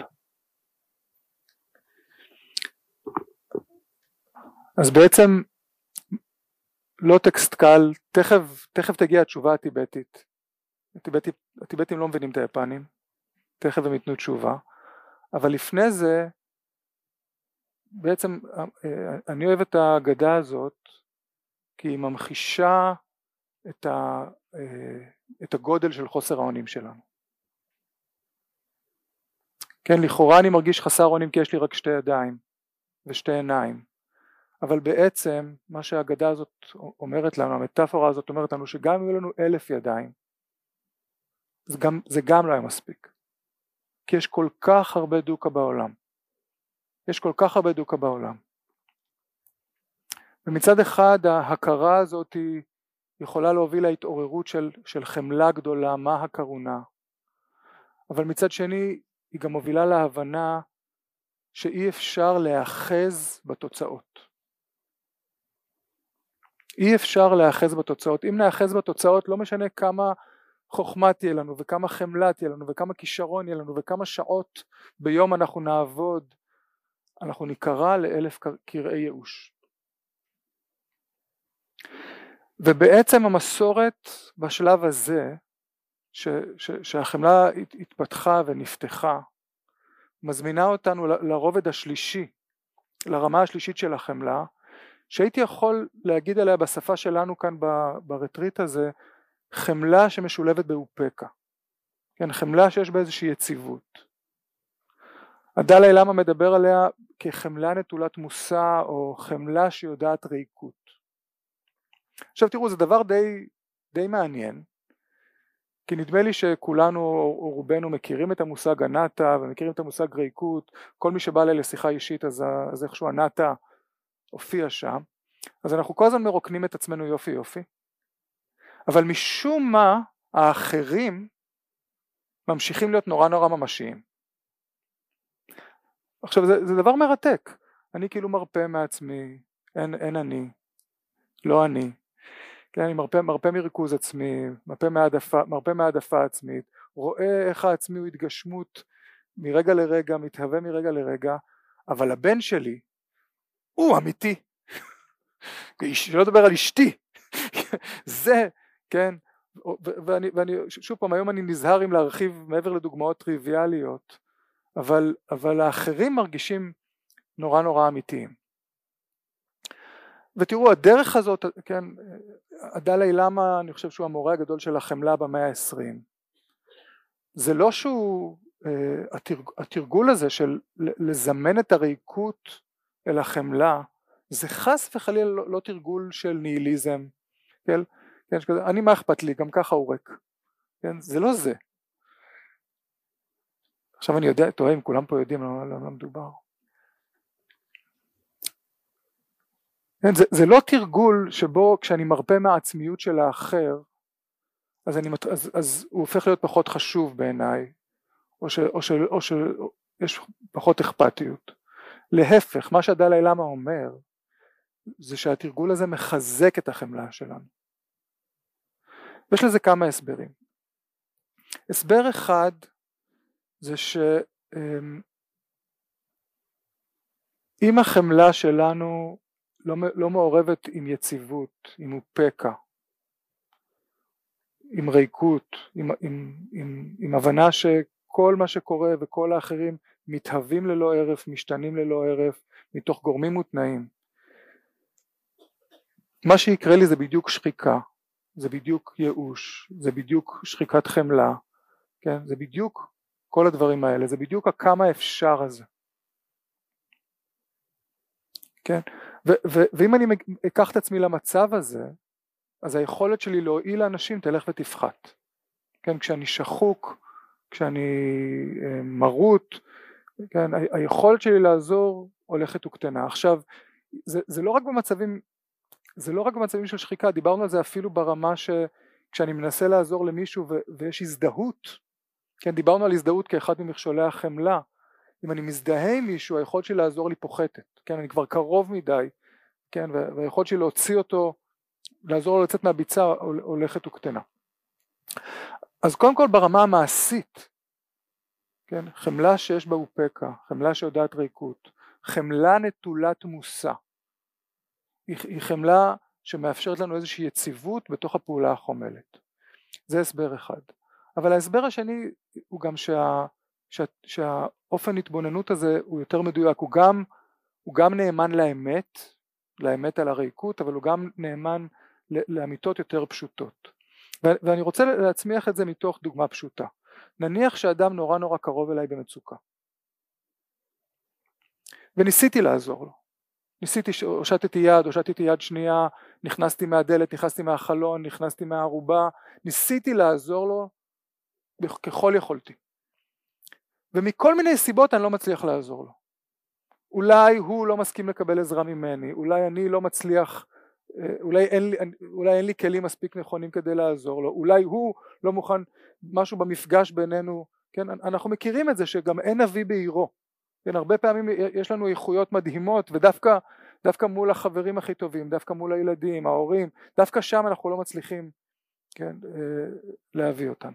אז בעצם לא טקסט קל, תכף, תכף תגיע התשובה הטיבטית. הטיבטים, הטיבטים לא מבינים את היפנים, תכף הם ייתנו תשובה, אבל לפני זה, בעצם אני אוהב את ההגדה הזאת, כי היא ממחישה את, ה, את הגודל של חוסר האונים שלנו. כן, לכאורה אני מרגיש חסר אונים כי יש לי רק שתי ידיים ושתי עיניים, אבל בעצם מה שההגדה הזאת אומרת לנו, המטאפורה הזאת אומרת לנו שגם אם יהיו לנו אלף ידיים, זה גם, זה גם לא היה מספיק, כי יש כל כך הרבה דוקה בעולם, יש כל כך הרבה דוקה בעולם, ומצד אחד ההכרה הזאת היא יכולה להוביל להתעוררות של, של חמלה גדולה, מה הקרונה, אבל מצד שני היא גם מובילה להבנה שאי אפשר להאחז בתוצאות. אי אפשר להאחז בתוצאות. אם נאחז בתוצאות לא משנה כמה חוכמה תהיה לנו וכמה חמלה תהיה לנו וכמה כישרון יהיה לנו וכמה שעות ביום אנחנו נעבוד, אנחנו נקרא לאלף קרעי ייאוש. ובעצם המסורת בשלב הזה ש, ש, שהחמלה התפתחה ונפתחה מזמינה אותנו לרובד השלישי, לרמה השלישית של החמלה, שהייתי יכול להגיד עליה בשפה שלנו כאן ברטריט הזה, חמלה שמשולבת באופקה, כן, חמלה שיש בה איזושהי יציבות. הדלאי למה מדבר עליה כחמלה נטולת מושא או חמלה שיודעת ריקות. עכשיו תראו, זה דבר די, די מעניין, כי נדמה לי שכולנו או רובנו מכירים את המושג הנאטה ומכירים את המושג ריקות, כל מי שבא לי לשיחה אישית אז, אז איכשהו הנאטה הופיע שם, אז אנחנו כל הזמן מרוקנים את עצמנו יופי יופי, אבל משום מה האחרים ממשיכים להיות נורא נורא ממשיים. עכשיו זה, זה דבר מרתק, אני כאילו מרפא מעצמי, אין, אין אני, לא אני, כן, אני מרפא, מרפא מריכוז עצמי, מרפא מהעדפה, מרפא מהעדפה עצמית, רואה איך העצמי הוא התגשמות מרגע לרגע, מתהווה מרגע לרגע, אבל הבן שלי הוא אמיתי, שלא לדבר על אשתי, זה, כן, ואני, ואני, שוב פעם, היום אני נזהר אם להרחיב מעבר לדוגמאות טריוויאליות, אבל, אבל האחרים מרגישים נורא נורא אמיתיים. ותראו, הדרך הזאת, כן, הדלאי למה, אני חושב שהוא המורה הגדול של החמלה במאה העשרים, זה לא שהוא, התרג, התרגול הזה של לזמן את הריקות אל החמלה, זה חס וחלילה לא, לא תרגול של ניהיליזם, כן, כן, שכזה, אני מה אכפת לי, גם ככה הוא ריק, כן, זה לא זה. עכשיו אני יודע, תוהה אם כולם פה יודעים למה לא, לא מדובר. כן, זה, זה לא תרגול שבו כשאני מרפא מהעצמיות של האחר, אז, אני, אז, אז הוא הופך להיות פחות חשוב בעיניי, או, ש, או, של, או שיש פחות אכפתיות. להפך, מה שהדלאי למה אומר, זה שהתרגול הזה מחזק את החמלה שלנו. ויש לזה כמה הסברים. הסבר אחד, זה שאם החמלה שלנו לא, לא מעורבת עם יציבות, עם אופקה, עם ריקות, עם, עם, עם, עם הבנה שכל מה שקורה וכל האחרים מתהווים ללא ערף, משתנים ללא ערף, מתוך גורמים ותנאים. מה שיקרה לי זה בדיוק שחיקה, זה בדיוק ייאוש, זה בדיוק שחיקת חמלה, כן? זה בדיוק כל הדברים האלה, זה בדיוק הכמה אפשר הזה. כן? ו- ו- ואם אני אקח את עצמי למצב הזה, אז היכולת שלי להועיל לאנשים תלך ותפחת. כן? כשאני שחוק, כשאני מרות, כן? ה- היכולת שלי לעזור הולכת וקטנה. עכשיו, זה, זה לא רק במצבים זה לא רק במצבים של שחיקה, דיברנו על זה אפילו ברמה שכשאני מנסה לעזור למישהו ו- ויש הזדהות, כן, דיברנו על הזדהות כאחד ממכשולי החמלה, אם אני מזדהה עם מישהו היכולת שלי לעזור לי פוחתת, כן, אני כבר קרוב מדי, כן, והיכולת שלי להוציא אותו, לעזור לו לצאת מהביצה הולכת וקטנה. אז קודם כל ברמה המעשית, כן, חמלה שיש בה אופקה, חמלה שיודעת ריקות, חמלה נטולת מושא, היא, היא חמלה שמאפשרת לנו איזושהי יציבות בתוך הפעולה החומלת. זה הסבר אחד. אבל ההסבר השני הוא גם שה, שה, שהאופן התבוננות הזה הוא יותר מדויק, הוא גם, הוא גם נאמן לאמת, לאמת על הריקות, אבל הוא גם נאמן לאמיתות יותר פשוטות. ואני רוצה להצמיח את זה מתוך דוגמה פשוטה. נניח שאדם נורא נורא קרוב אליי במצוקה, וניסיתי לעזור לו, ניסיתי, הושטתי יד, הושטתי יד שנייה, נכנסתי מהדלת, נכנסתי מהחלון, נכנסתי מהערובה, ניסיתי לעזור לו ככל יכולתי, ומכל מיני סיבות אני לא מצליח לעזור לו. אולי הוא לא מסכים לקבל עזרה ממני, אולי אני לא מצליח, אולי אין לי, אולי אין לי כלים מספיק נכונים כדי לעזור לו, אולי הוא לא מוכן, משהו במפגש בינינו, כן, אנחנו מכירים את זה שגם אין אבי בעירו, כן, הרבה פעמים יש לנו איכויות מדהימות, ודווקא דווקא מול החברים הכי טובים, דווקא מול הילדים, ההורים, דווקא שם אנחנו לא מצליחים, כן, להביא אותם.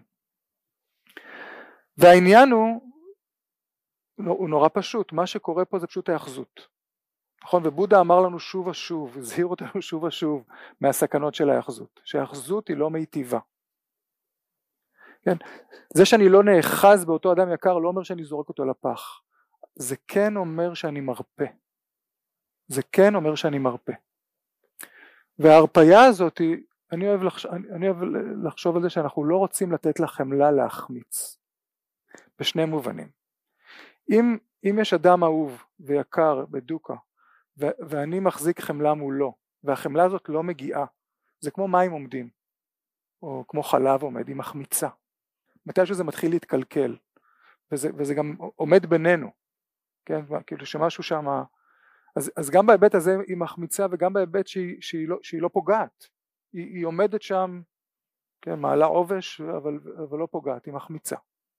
והעניין הוא, הוא נורא פשוט, מה שקורה פה זה פשוט ההאחזות. נכון, ובודה אמר לנו שוב ושוב, הזהיר אותנו שוב ושוב מהסכנות של ההאחזות, שההאחזות היא לא מיטיבה. כן, זה שאני לא נאחז באותו אדם יקר לא אומר שאני זורק אותו לפח, זה כן אומר שאני מרפא, זה כן אומר שאני מרפא. וההרפאיה הזאת, אני אוהב לחשוב, אני אוהב לחשוב על זה שאנחנו לא רוצים לתת לחמלה להחמיץ, בשני מובנים. אם, אם יש אדם אהוב ויקר בדוקה, ו- ואני מחזיק חמלה מולו, והחמלה הזאת לא מגיעה, זה כמו מים עומדים, או כמו חלב עומד, היא מחמיצה. מתי שזה מתחיל להתקלקל, וזה, וזה גם עומד בינינו, כן, כאילו שמשהו שם, אז, אז גם בהיבט הזה היא מחמיצה, וגם בהיבט שהיא, שהיא, לא, שהיא לא פוגעת, היא, היא עומדת שם, כן, מעלה עובש, אבל, אבל לא פוגעת, היא מחמיצה.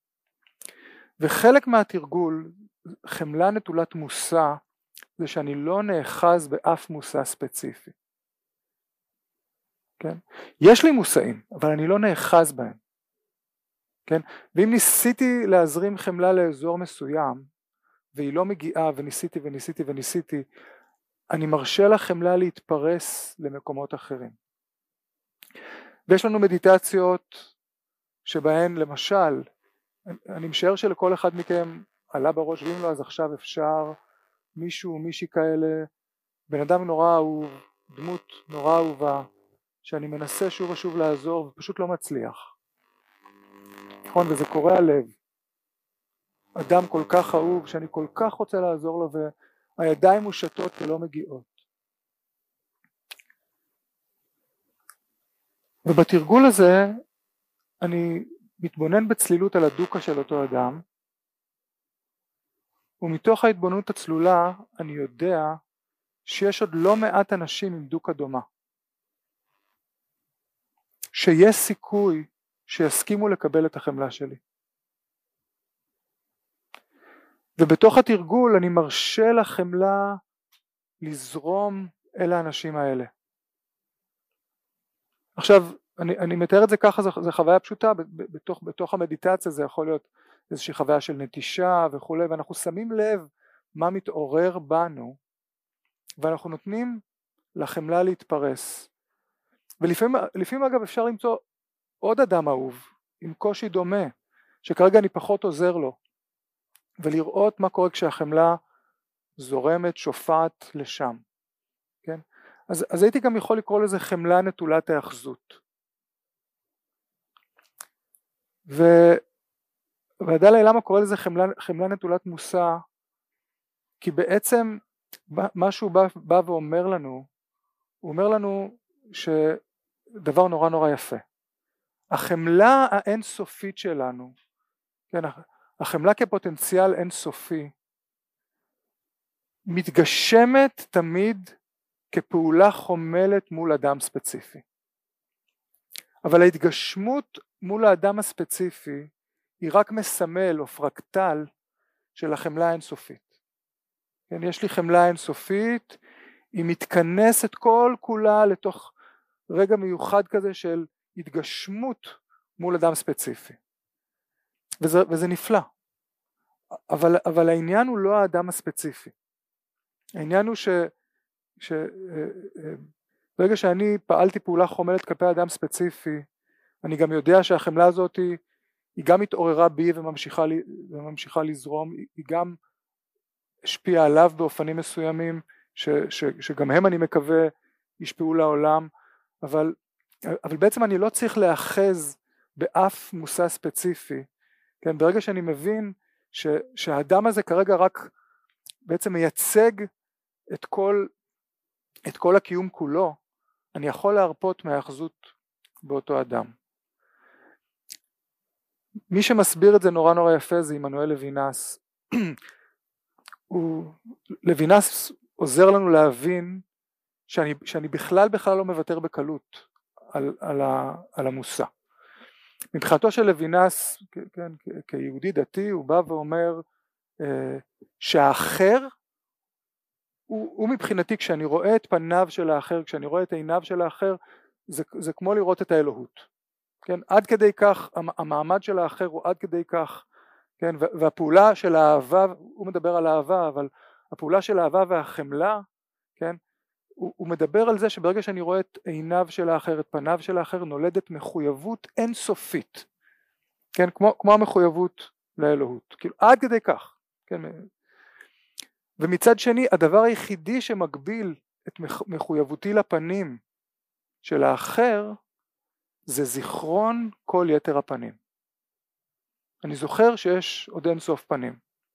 וחלק מהתרגול, חמלה נטולת מושא, זה שאני לא נאחז באף מושא ספציפי. כן? יש לי מושאים, אבל אני לא נאחז בהם. כן? ואם ניסיתי להזרים חמלה לאזור מסוים, והיא לא מגיעה, וניסיתי וניסיתי וניסיתי, אני מרשה לחמלה להתפרס למקומות אחרים. ויש לנו מדיטציות שבהן למשל, אני משער שלכל אחד מכם עלה בראש, ואם לא אז עכשיו אפשר, מישהו, מישהי כאלה, בן אדם נורא אהוב, דמות נורא אהובה, שאני מנסה שוב ושוב לעזור ופשוט לא מצליח. נכון, וזה קורע לב. אדם כל כך אהוב שאני כל כך רוצה לעזור לו והידיים מושטות ולא מגיעות. ובתרגול הזה אני מתבונן בצלילות על הדוקה של אותו אדם, ומתוך ההתבוננות הצלולה אני יודע שיש עוד לא מעט אנשים עם דוקה דומה, שיש סיכוי שיסכימו לקבל את החמלה שלי. ובתוך התרגול אני מרשה לחמלה לזרום אל האנשים האלה. עכשיו אני, אני מתאר את זה ככה, זה, זה חוויה פשוטה, בתוך, בתוך המדיטציה זה יכול להיות איזושהי חוויה של נטישה וכולי, ואנחנו שמים לב מה מתעורר בנו, ואנחנו נותנים לחמלה להתפרס. ולפעמים לפעמים אגב אפשר למצוא עוד אדם אהוב, עם קושי דומה, שכרגע אני פחות עוזר לו, ולראות מה קורה כשהחמלה זורמת, שופעת לשם. כן? אז, אז הייתי גם יכול לקרוא לזה חמלה נטולת ההאחזות. ועדה לי למה קורא לזה חמלה, חמלה נטולת מושא, כי בעצם מה שהוא בא, בא ואומר לנו, הוא אומר לנו שדבר נורא נורא יפה. החמלה האינסופית שלנו, כן, החמלה כפוטנציאל אינסופי, מתגשמת תמיד כפעולה חומלת מול אדם ספציפי. אבל ההתגשמות מול האדם הספציפי היא רק מסמל או פרקטל של החמלה האינסופית. כן, יש לי חמלה אינסופית, היא מתכנסת כל כולה לתוך רגע מיוחד כזה של התגשמות מול אדם ספציפי. וזה, וזה נפלא. אבל, אבל העניין הוא לא האדם הספציפי. העניין הוא ש, ש, ברגע שאני פעלתי פעולה חומלת כלפי אדם ספציפי, אני גם יודע שהחמלה הזאת היא, היא גם התעוררה בי וממשיכה, וממשיכה לזרום, היא גם השפיעה עליו באופנים מסוימים, ש, ש, שגם הם אני מקווה ישפיעו לעולם, אבל, אבל בעצם אני לא צריך להאחז באף מושא ספציפי, כן? ברגע שאני מבין ש, שהאדם הזה כרגע רק בעצם מייצג את כל, את כל הקיום כולו, אני יכול להרפות מהאחזות באותו אדם. מי שמסביר את זה נורא נורא יפה זה עמנואל לוינס. הוא, לוינס עוזר לנו להבין שאני, שאני בכלל בכלל לא מוותר בקלות על, על, ה, על המושא. מבחינתו של לוינס, כן, כיהודי דתי, הוא בא ואומר אה, שהאחר, הוא, הוא מבחינתי כשאני רואה את פניו של האחר, כשאני רואה את עיניו של האחר, זה, זה כמו לראות את האלוהות. כן, עד כדי כך, המעמד של האחר הוא עד כדי כך, כן, והפעולה של האהבה, הוא מדבר על האהבה, אבל הפעולה של האהבה והחמלה, כן, הוא, הוא מדבר על זה שברגע שאני רואה את עיניו של האחר, את פניו של האחר, נולדת מחויבות אינסופית, כן, כמו, כמו המחויבות לאלוהות, כאילו עד כדי כך, כן, ומצד שני, הדבר היחידי שמגביל את מחויבותי לפנים של האחר, זה זיכרון כל יתר הפנים. אני זוכר שיש עוד אין סוף פנים.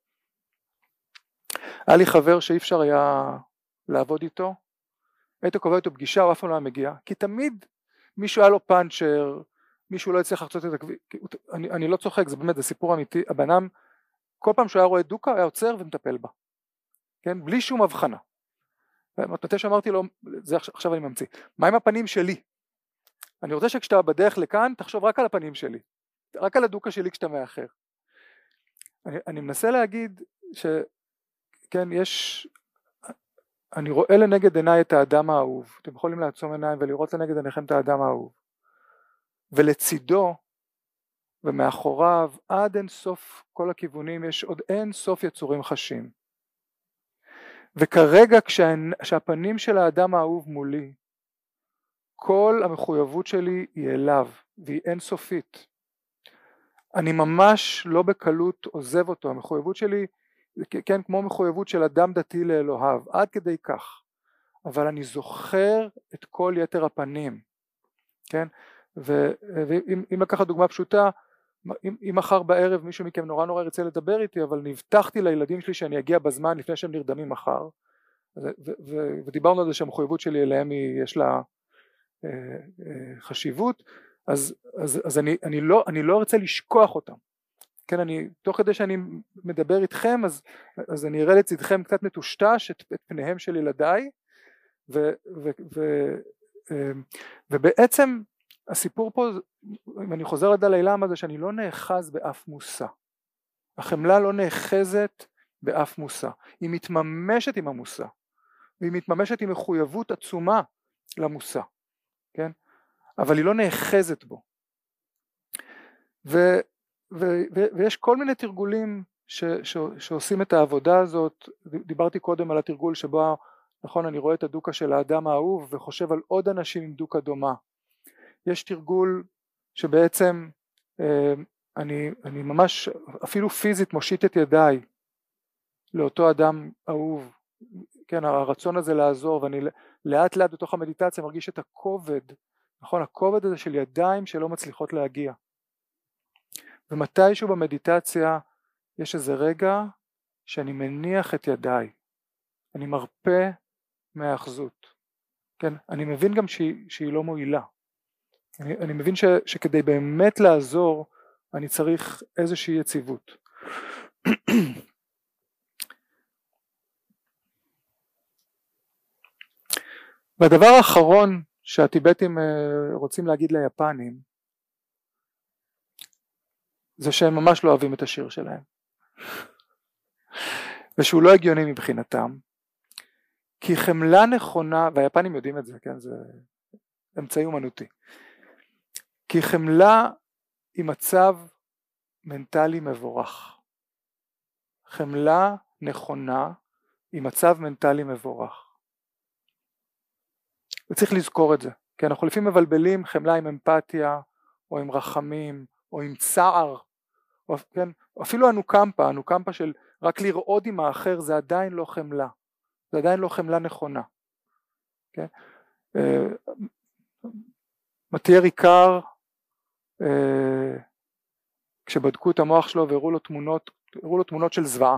היה לי חבר שאי אפשר היה לעבוד איתו, היית קובע איתו פגישה, הוא אף פעם לא היה מגיע, כי תמיד מישהו היה לו פאנצ'ר, מישהו לא יצליח לחצות את הכביש, אני, אני לא צוחק, זה באמת, זה סיפור אמיתי, הבנם, כל פעם שהוא היה רואה דוקה, היה עוצר ומטפל בה, כן? בלי שום הבחנה. מתי שאמרתי לו, זה עכשיו אני ממציא, מה עם הפנים שלי? אני רוצה שכשאתה בדרך לכאן, תחשוב רק על הפנים שלי, רק על הדוקה שלי כשאתה מאחר. אני, אני מנסה להגיד שכן, יש, אני רואה לנגד עיניי את האדם האהוב, אתם יכולים לעצום עיניים ולראות לנגד עיניכם את האדם האהוב, ולצידו ומאחוריו עד אין סוף כל הכיוונים יש עוד אין סוף יצורים חשים, וכרגע כשהפנים של האדם האהוב מולי, כל המחויבות שלי היא אליו והיא אינסופית. אני ממש לא בקלות עוזב אותו, המחויבות שלי כן כמו מחויבות של אדם דתי לאלוהיו, עד כדי כך, אבל אני זוכר את כל יתר הפנים, כן? ואם לקחת דוגמה פשוטה, אם, אם מחר בערב מישהו מכם נורא נורא ירצה לדבר איתי, אבל נבטחתי לילדים שלי שאני אגיע בזמן לפני שהם נרדמים מחר, ו, ו, ו, ודיברנו על זה שהמחויבות שלי אליהם היא, יש לה אה, אה, חשיבות, אז, אז, אז אני, אני, לא, אני לא ארצה לשכוח אותם. כן, אני, תוך כדי שאני מדבר איתכם, אז, אז אני אראה לצדכם קצת מטושטש את, את פניהם של ילדיי, ו, ו, ו, ובעצם הסיפור פה, אם אני חוזר לדלי למה, זה שאני לא נאחז באף מושא. החמלה לא נאחזת באף מושא. היא מתממשת עם המושא, והיא מתממשת עם מחויבות עצומה למושא, כן? אבל היא לא נאחזת בו. ו... ו- ו- ויש כל מיני תרגולים ש- ש- שעושים את העבודה הזאת. דיברתי קודם על התרגול שבו, נכון, אני רואה את הדוקה של האדם האהוב וחושב על עוד אנשים עם דוקה דומה. יש תרגול שבעצם אה, אני, אני ממש אפילו פיזית מושיט את ידיי לאותו אדם אהוב, כן, הרצון הזה לעזור, ואני לאט לאט בתוך המדיטציה מרגיש את הכובד, נכון, הכובד הזה של ידיים שלא מצליחות להגיע. ומתישהו במדיטציה יש איזה רגע שאני מניח את ידיי, אני מרפא מהאחזות, כן? אני מבין גם שהיא, שהיא לא מועילה, אני, אני מבין ש, שכדי באמת לעזור אני צריך איזושהי יציבות. והדבר האחרון שהטיבטים רוצים להגיד ליפנים זה שהם ממש לא אוהבים את השיר שלהם ושהוא לא הגיוני מבחינתם, כי חמלה נכונה, והיפנים יודעים את זה, כן, זה אמצעי אומנותי, כי חמלה היא מצב מנטלי מבורך. חמלה נכונה היא מצב מנטלי מבורך, וצריך לזכור את זה, כי אנחנו לפעמים מבלבלים חמלה עם אמפתיה או עם רחמים או עם צער, או, כן, אפילו אנוקמפה, אנוקמפה של רק לראות עם האחר, זה עדיין לא חמלה, זה עדיין לא חמלה נכונה. כן? מתיאר עיקר, כשבדקו את המוח שלו והראו לו תמונות, הראו לו תמונות של זוועה,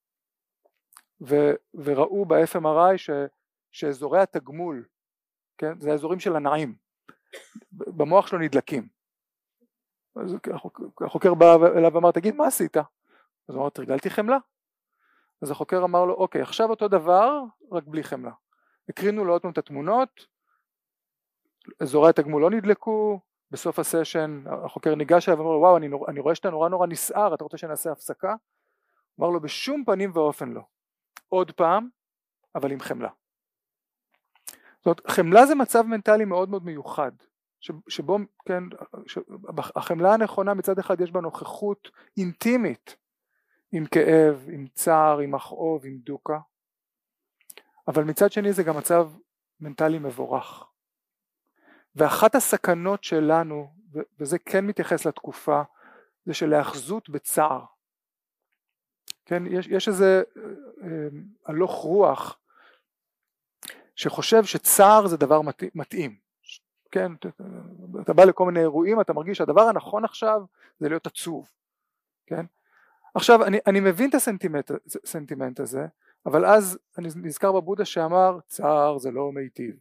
ו- וראו ב-אף אם אר איי ש- שאזורי התגמול, כן? זה האזורים של הנעים, במוח שלו נדלקים. אז החוקר בא אליו ואמר, תגיד, מה עשית? אז הוא אמר, תרגלתי חמלה. אז החוקר אמר לו, אוקיי, עכשיו אותו דבר, רק בלי חמלה. הקרינו לו עוד פעם את התמונות, אזורי התגמול לא נדלקו, בסוף הסשן החוקר ניגש אליו ואמר לו, וואו, אני, אני רואה שאתה נורא נורא נסער, אתה רוצה שנעשה הפסקה? אמר לו, בשום פנים ואופן לא. עוד פעם, אבל עם חמלה. זאת אומרת, חמלה זה מצב מנטלי מאוד מאוד מיוחד, שבו, כן, החמלה הנכונה מצד אחד יש בה נוכחות אינטימית, עם כאב, עם צער, עם מכאוב, עם דוקה, אבל מצד שני זה גם מצב מנטלי מבורך. ואחת הסכנות שלנו, וזה כן מתייחס לתקופה, זה של האחזות בצער. כן, יש, יש איזה הלוך רוח שחושב שצער זה דבר מתאים. כן, אתה בא לכל מיני אירועים, אתה מרגיש שהדבר הנכון עכשיו זה להיות עצוב. כן? עכשיו אני, אני מבין את הסנטימנט, הסנטימנט הזה, אבל אז אני נזכר בבודה שאמר צער זה לא מיטיב.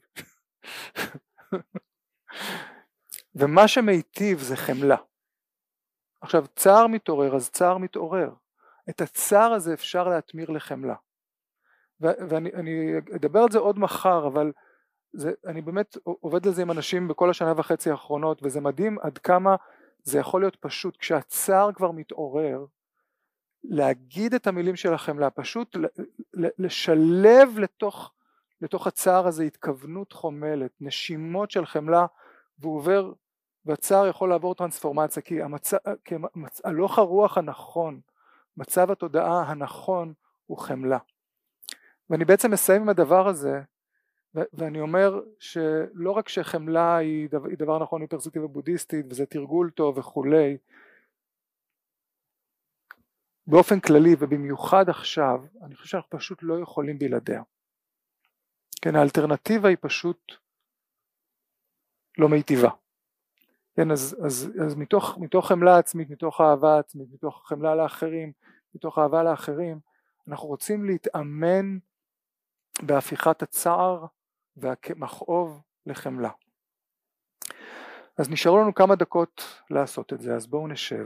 ומה שמיטיב זה חמלה. עכשיו צער מתעורר, אז צער מתעורר. את הצער הזה אפשר להתמיר לחמלה. ו- ואני אני אדבר על זה עוד מחר, אבל זה, אני באמת עובד על זה עם אנשים בכל השנה וחצי האחרונות, וזה מדהים עד כמה זה יכול להיות פשוט, כשהצער כבר מתעורר, להגיד את המילים של החמלה, פשוט לשלב לתוך, לתוך הצער הזה התכוונות חומלת, נשימות של חמלה, והוא עובר, והצער יכול לעבור טרנספורמציה, כי, המצ... כי המצ... הלוך הרוח הנכון, מצב התודעה הנכון הוא חמלה. ואני בעצם מסיים עם הדבר הזה, ו... ואני אומר שלא רק שחמלה היא דבר, היא דבר נכון בפרספקטיבה בודהיסטית, וזה תרגול טוב וכולי, באופן כללי ובמיוחד עכשיו, אני חושב שאנחנו פשוט לא יכולים בלעדיה. כן, האלטרנטיבה היא פשוט לא מיטיבה. כן, אז, אז, אז מתוך, מתוך חמלה עצמית, מתוך אהבה עצמית, מתוך חמלה לאחרים, מתוך אהבה לאחרים, אנחנו רוצים להתאמן בהפיכת הצער והמכאוב לחמלה. אז נשארו לנו כמה דקות לעשות את זה, אז בואו נשב.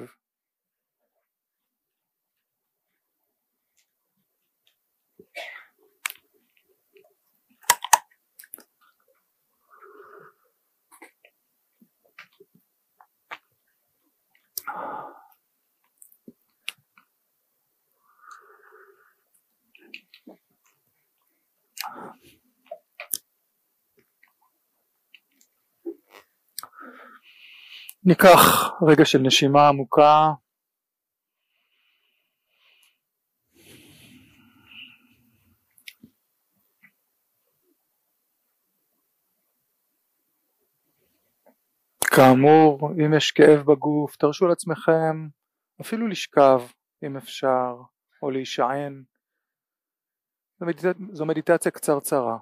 ניקח רגע של נשימה עמוקה, כאמור אם יש כאב בגוף תרשו לעצמכם אפילו לשכב אם אפשר או להישען, זו מדיטציה, זו מדיטציה קצרצרה.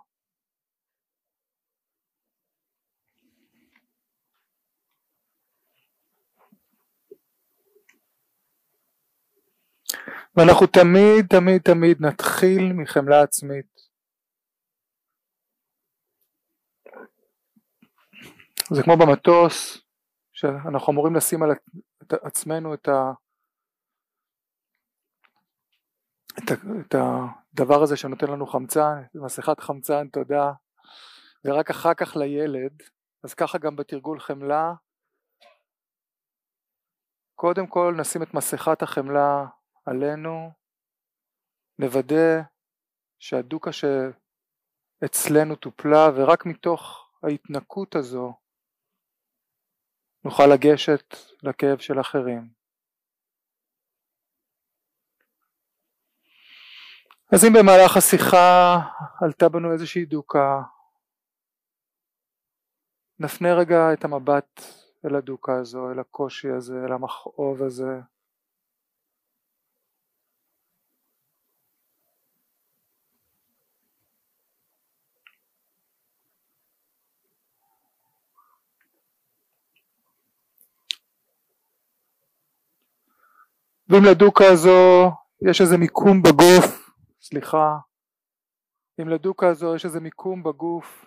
ואנחנו תמיד תמיד תמיד נתחיל מחמלה עצמית. זה כמו במטוס שאנחנו אמורים לשים על עצמנו את, ה... את, ה... את הדבר הזה שנותן לנו חמצן, מסכת חמצן, תודה, ורק אחר כך לילד. אז ככה גם בתרגול חמלה, קודם כל נשים את מסכת החמלה עלינו, נוודא שהדוקה שאצלנו טופלה, ורק מתוך ההתנקות הזו נוכל לגשת לכאב של אחרים. אז אם במהלך השיחה עלתה בנו איזושהי דוקה, נפנה רגע את המבט אל הדוקה הזו, אל הקושי הזה, אל המכאוב הזה. ואם לדוקה הזו יש איזה מיקום בגוף, סליחה, אם לדוקה הזו יש איזה מיקום בגוף,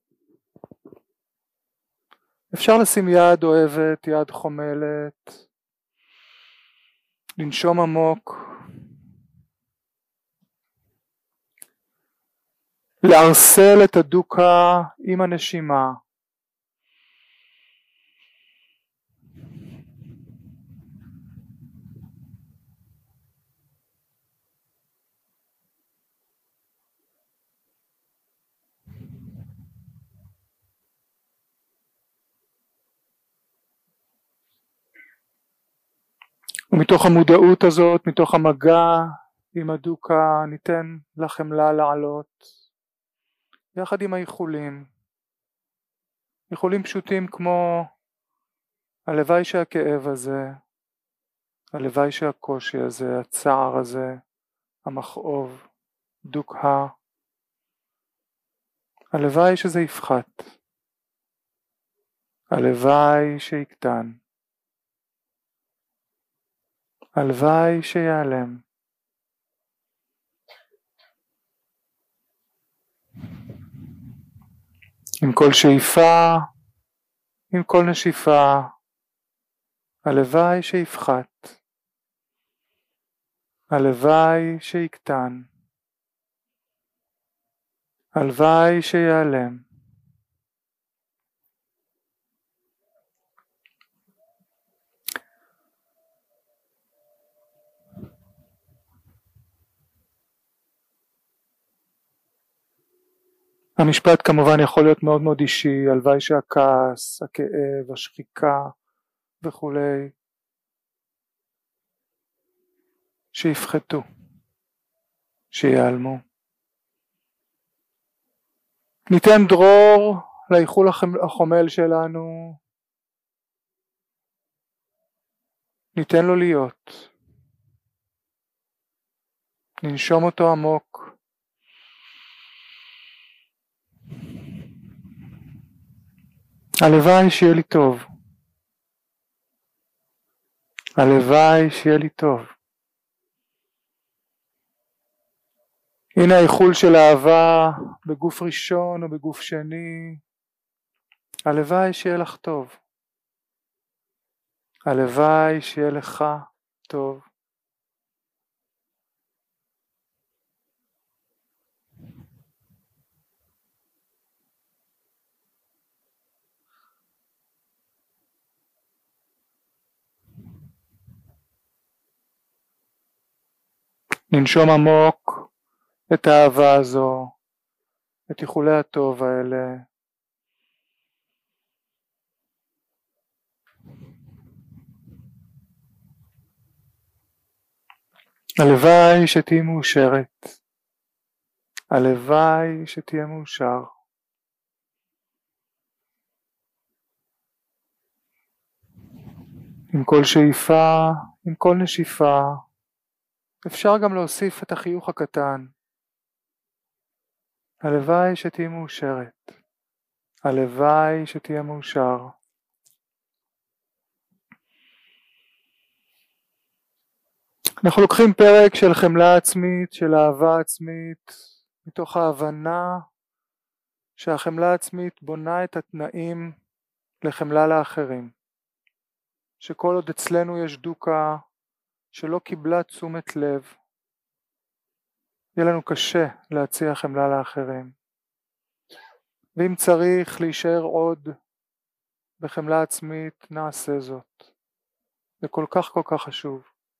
אפשר לשים יד אוהבת, יד חומלת, לנשום עמוק, לערסל את הדוקה עם הנשימה. ומתוך המודעות הזאת, מתוך המגע עם הדוקה, ניתן לחמלה לעלות, יחד עם האיחולים. איחולים פשוטים כמו הלוואי שהכאב הזה, הלוואי שהקושי הזה, הצער הזה, המכאוב, דוקה, הלוואי שזה יפחת, הלוואי שיקטן, הלוואי שיעלם. עם כל שאיפה, עם כל נשיפה, הלוואי שיפחת, הלוואי שיקטן, הלוואי שיעלם. המשפט כמובן יכול להיות מאוד מאוד אישי, הלוואי שהכעס, הכאב, השחיקה וכולי שיפחתו, שיעלמו. ניתן דרור לאיחול החומל שלנו, ניתן לו להיות, ננשום אותו עמוק, הלוואי שיהיה לי טוב, הלוואי שיהיה לי טוב. הנה האיחול של אהבה בגוף ראשון או בגוף שני, הלוואי שיהיה לך טוב, הלוואי שיהיה לך טוב. ננשום עמוק את האהבה הזו, את איחולי הטוב האלה. הלוואי שתהיה מאושרת, הלוואי שתהיה מאושר. עם כל שאיפה, עם כל נשיפה, אפשר גם להוסיף את החיוך הקטן. הלוואי שתהיה מאושרת, הלוואי שתהיה מאושר. אנחנו לוקחים פרק של חמלה עצמית, של אהבה עצמית, מתוך ההבנה שהחמלה העצמית בונה את התנאים לחמלה לאחרים. שכל עוד אצלנו יש דוקה שלא קיבלה תשומת לב, יהיה לנו קשה להציע חמלה לאחרים. ואם צריך להישאר עוד בחמלה עצמית, נעשה זאת. זה כל כך כל כך חשוב.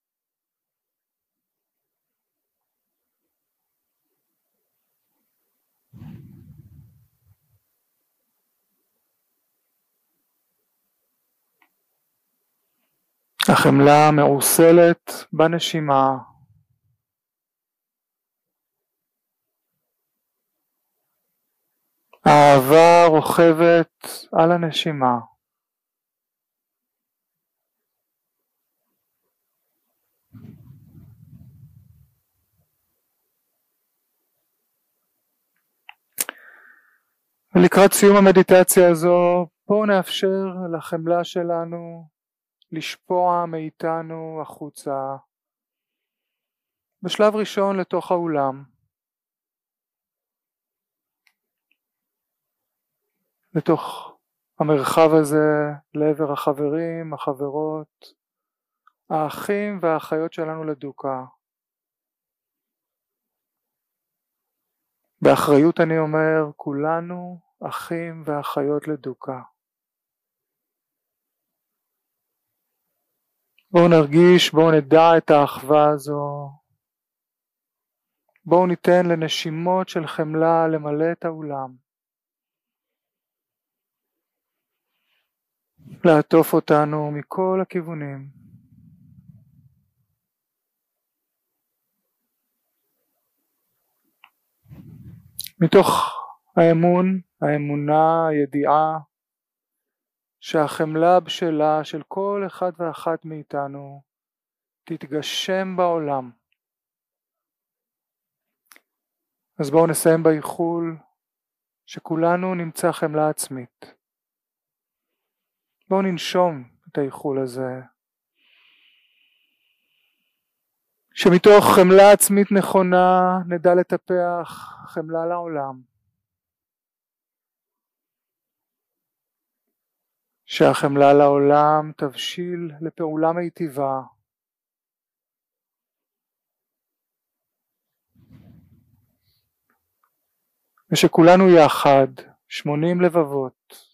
החמלה מעוסלת בנשימה. האהבה רוכבת על הנשימה. ולקראת סיום המדיטציה הזו, בואו נאפשר לחמלה שלנו לשפוע מאיתנו החוצה. בשלב ראשון לתוך האולם. לתוך המרחב הזה, לעבר החברים, החברות, האחים והאחיות שלנו לדוקה. באחריות אני אומר, כולנו אחים ואחיות לדוקה. בואו נרגיש, בואו נדע את האחווה הזו. בואו ניתן לנשימות של חמלה למלא את האולם. לעטוף אותנו מכל הכיוונים. מתוך האמון, האמונה, הידיעה, שהחמלה בשלה של כל אחד ואחת מאיתנו תתגשם בעולם. אז בואו נסיים באיחול שכולנו נמצא חמלה עצמית. בואו ננשום את האיחול הזה, שמתוך חמלה עצמית נכונה נדע לטפח חמלה לעולם, שהחמלה לעולם תבשיל לפעולה מיטיבה, ושכולנו יחד, שמונים לבבות,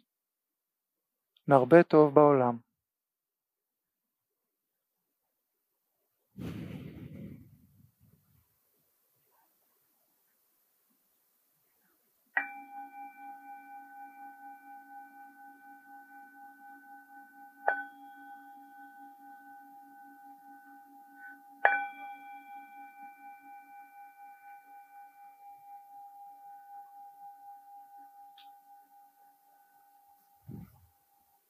נרבה טוב בעולם.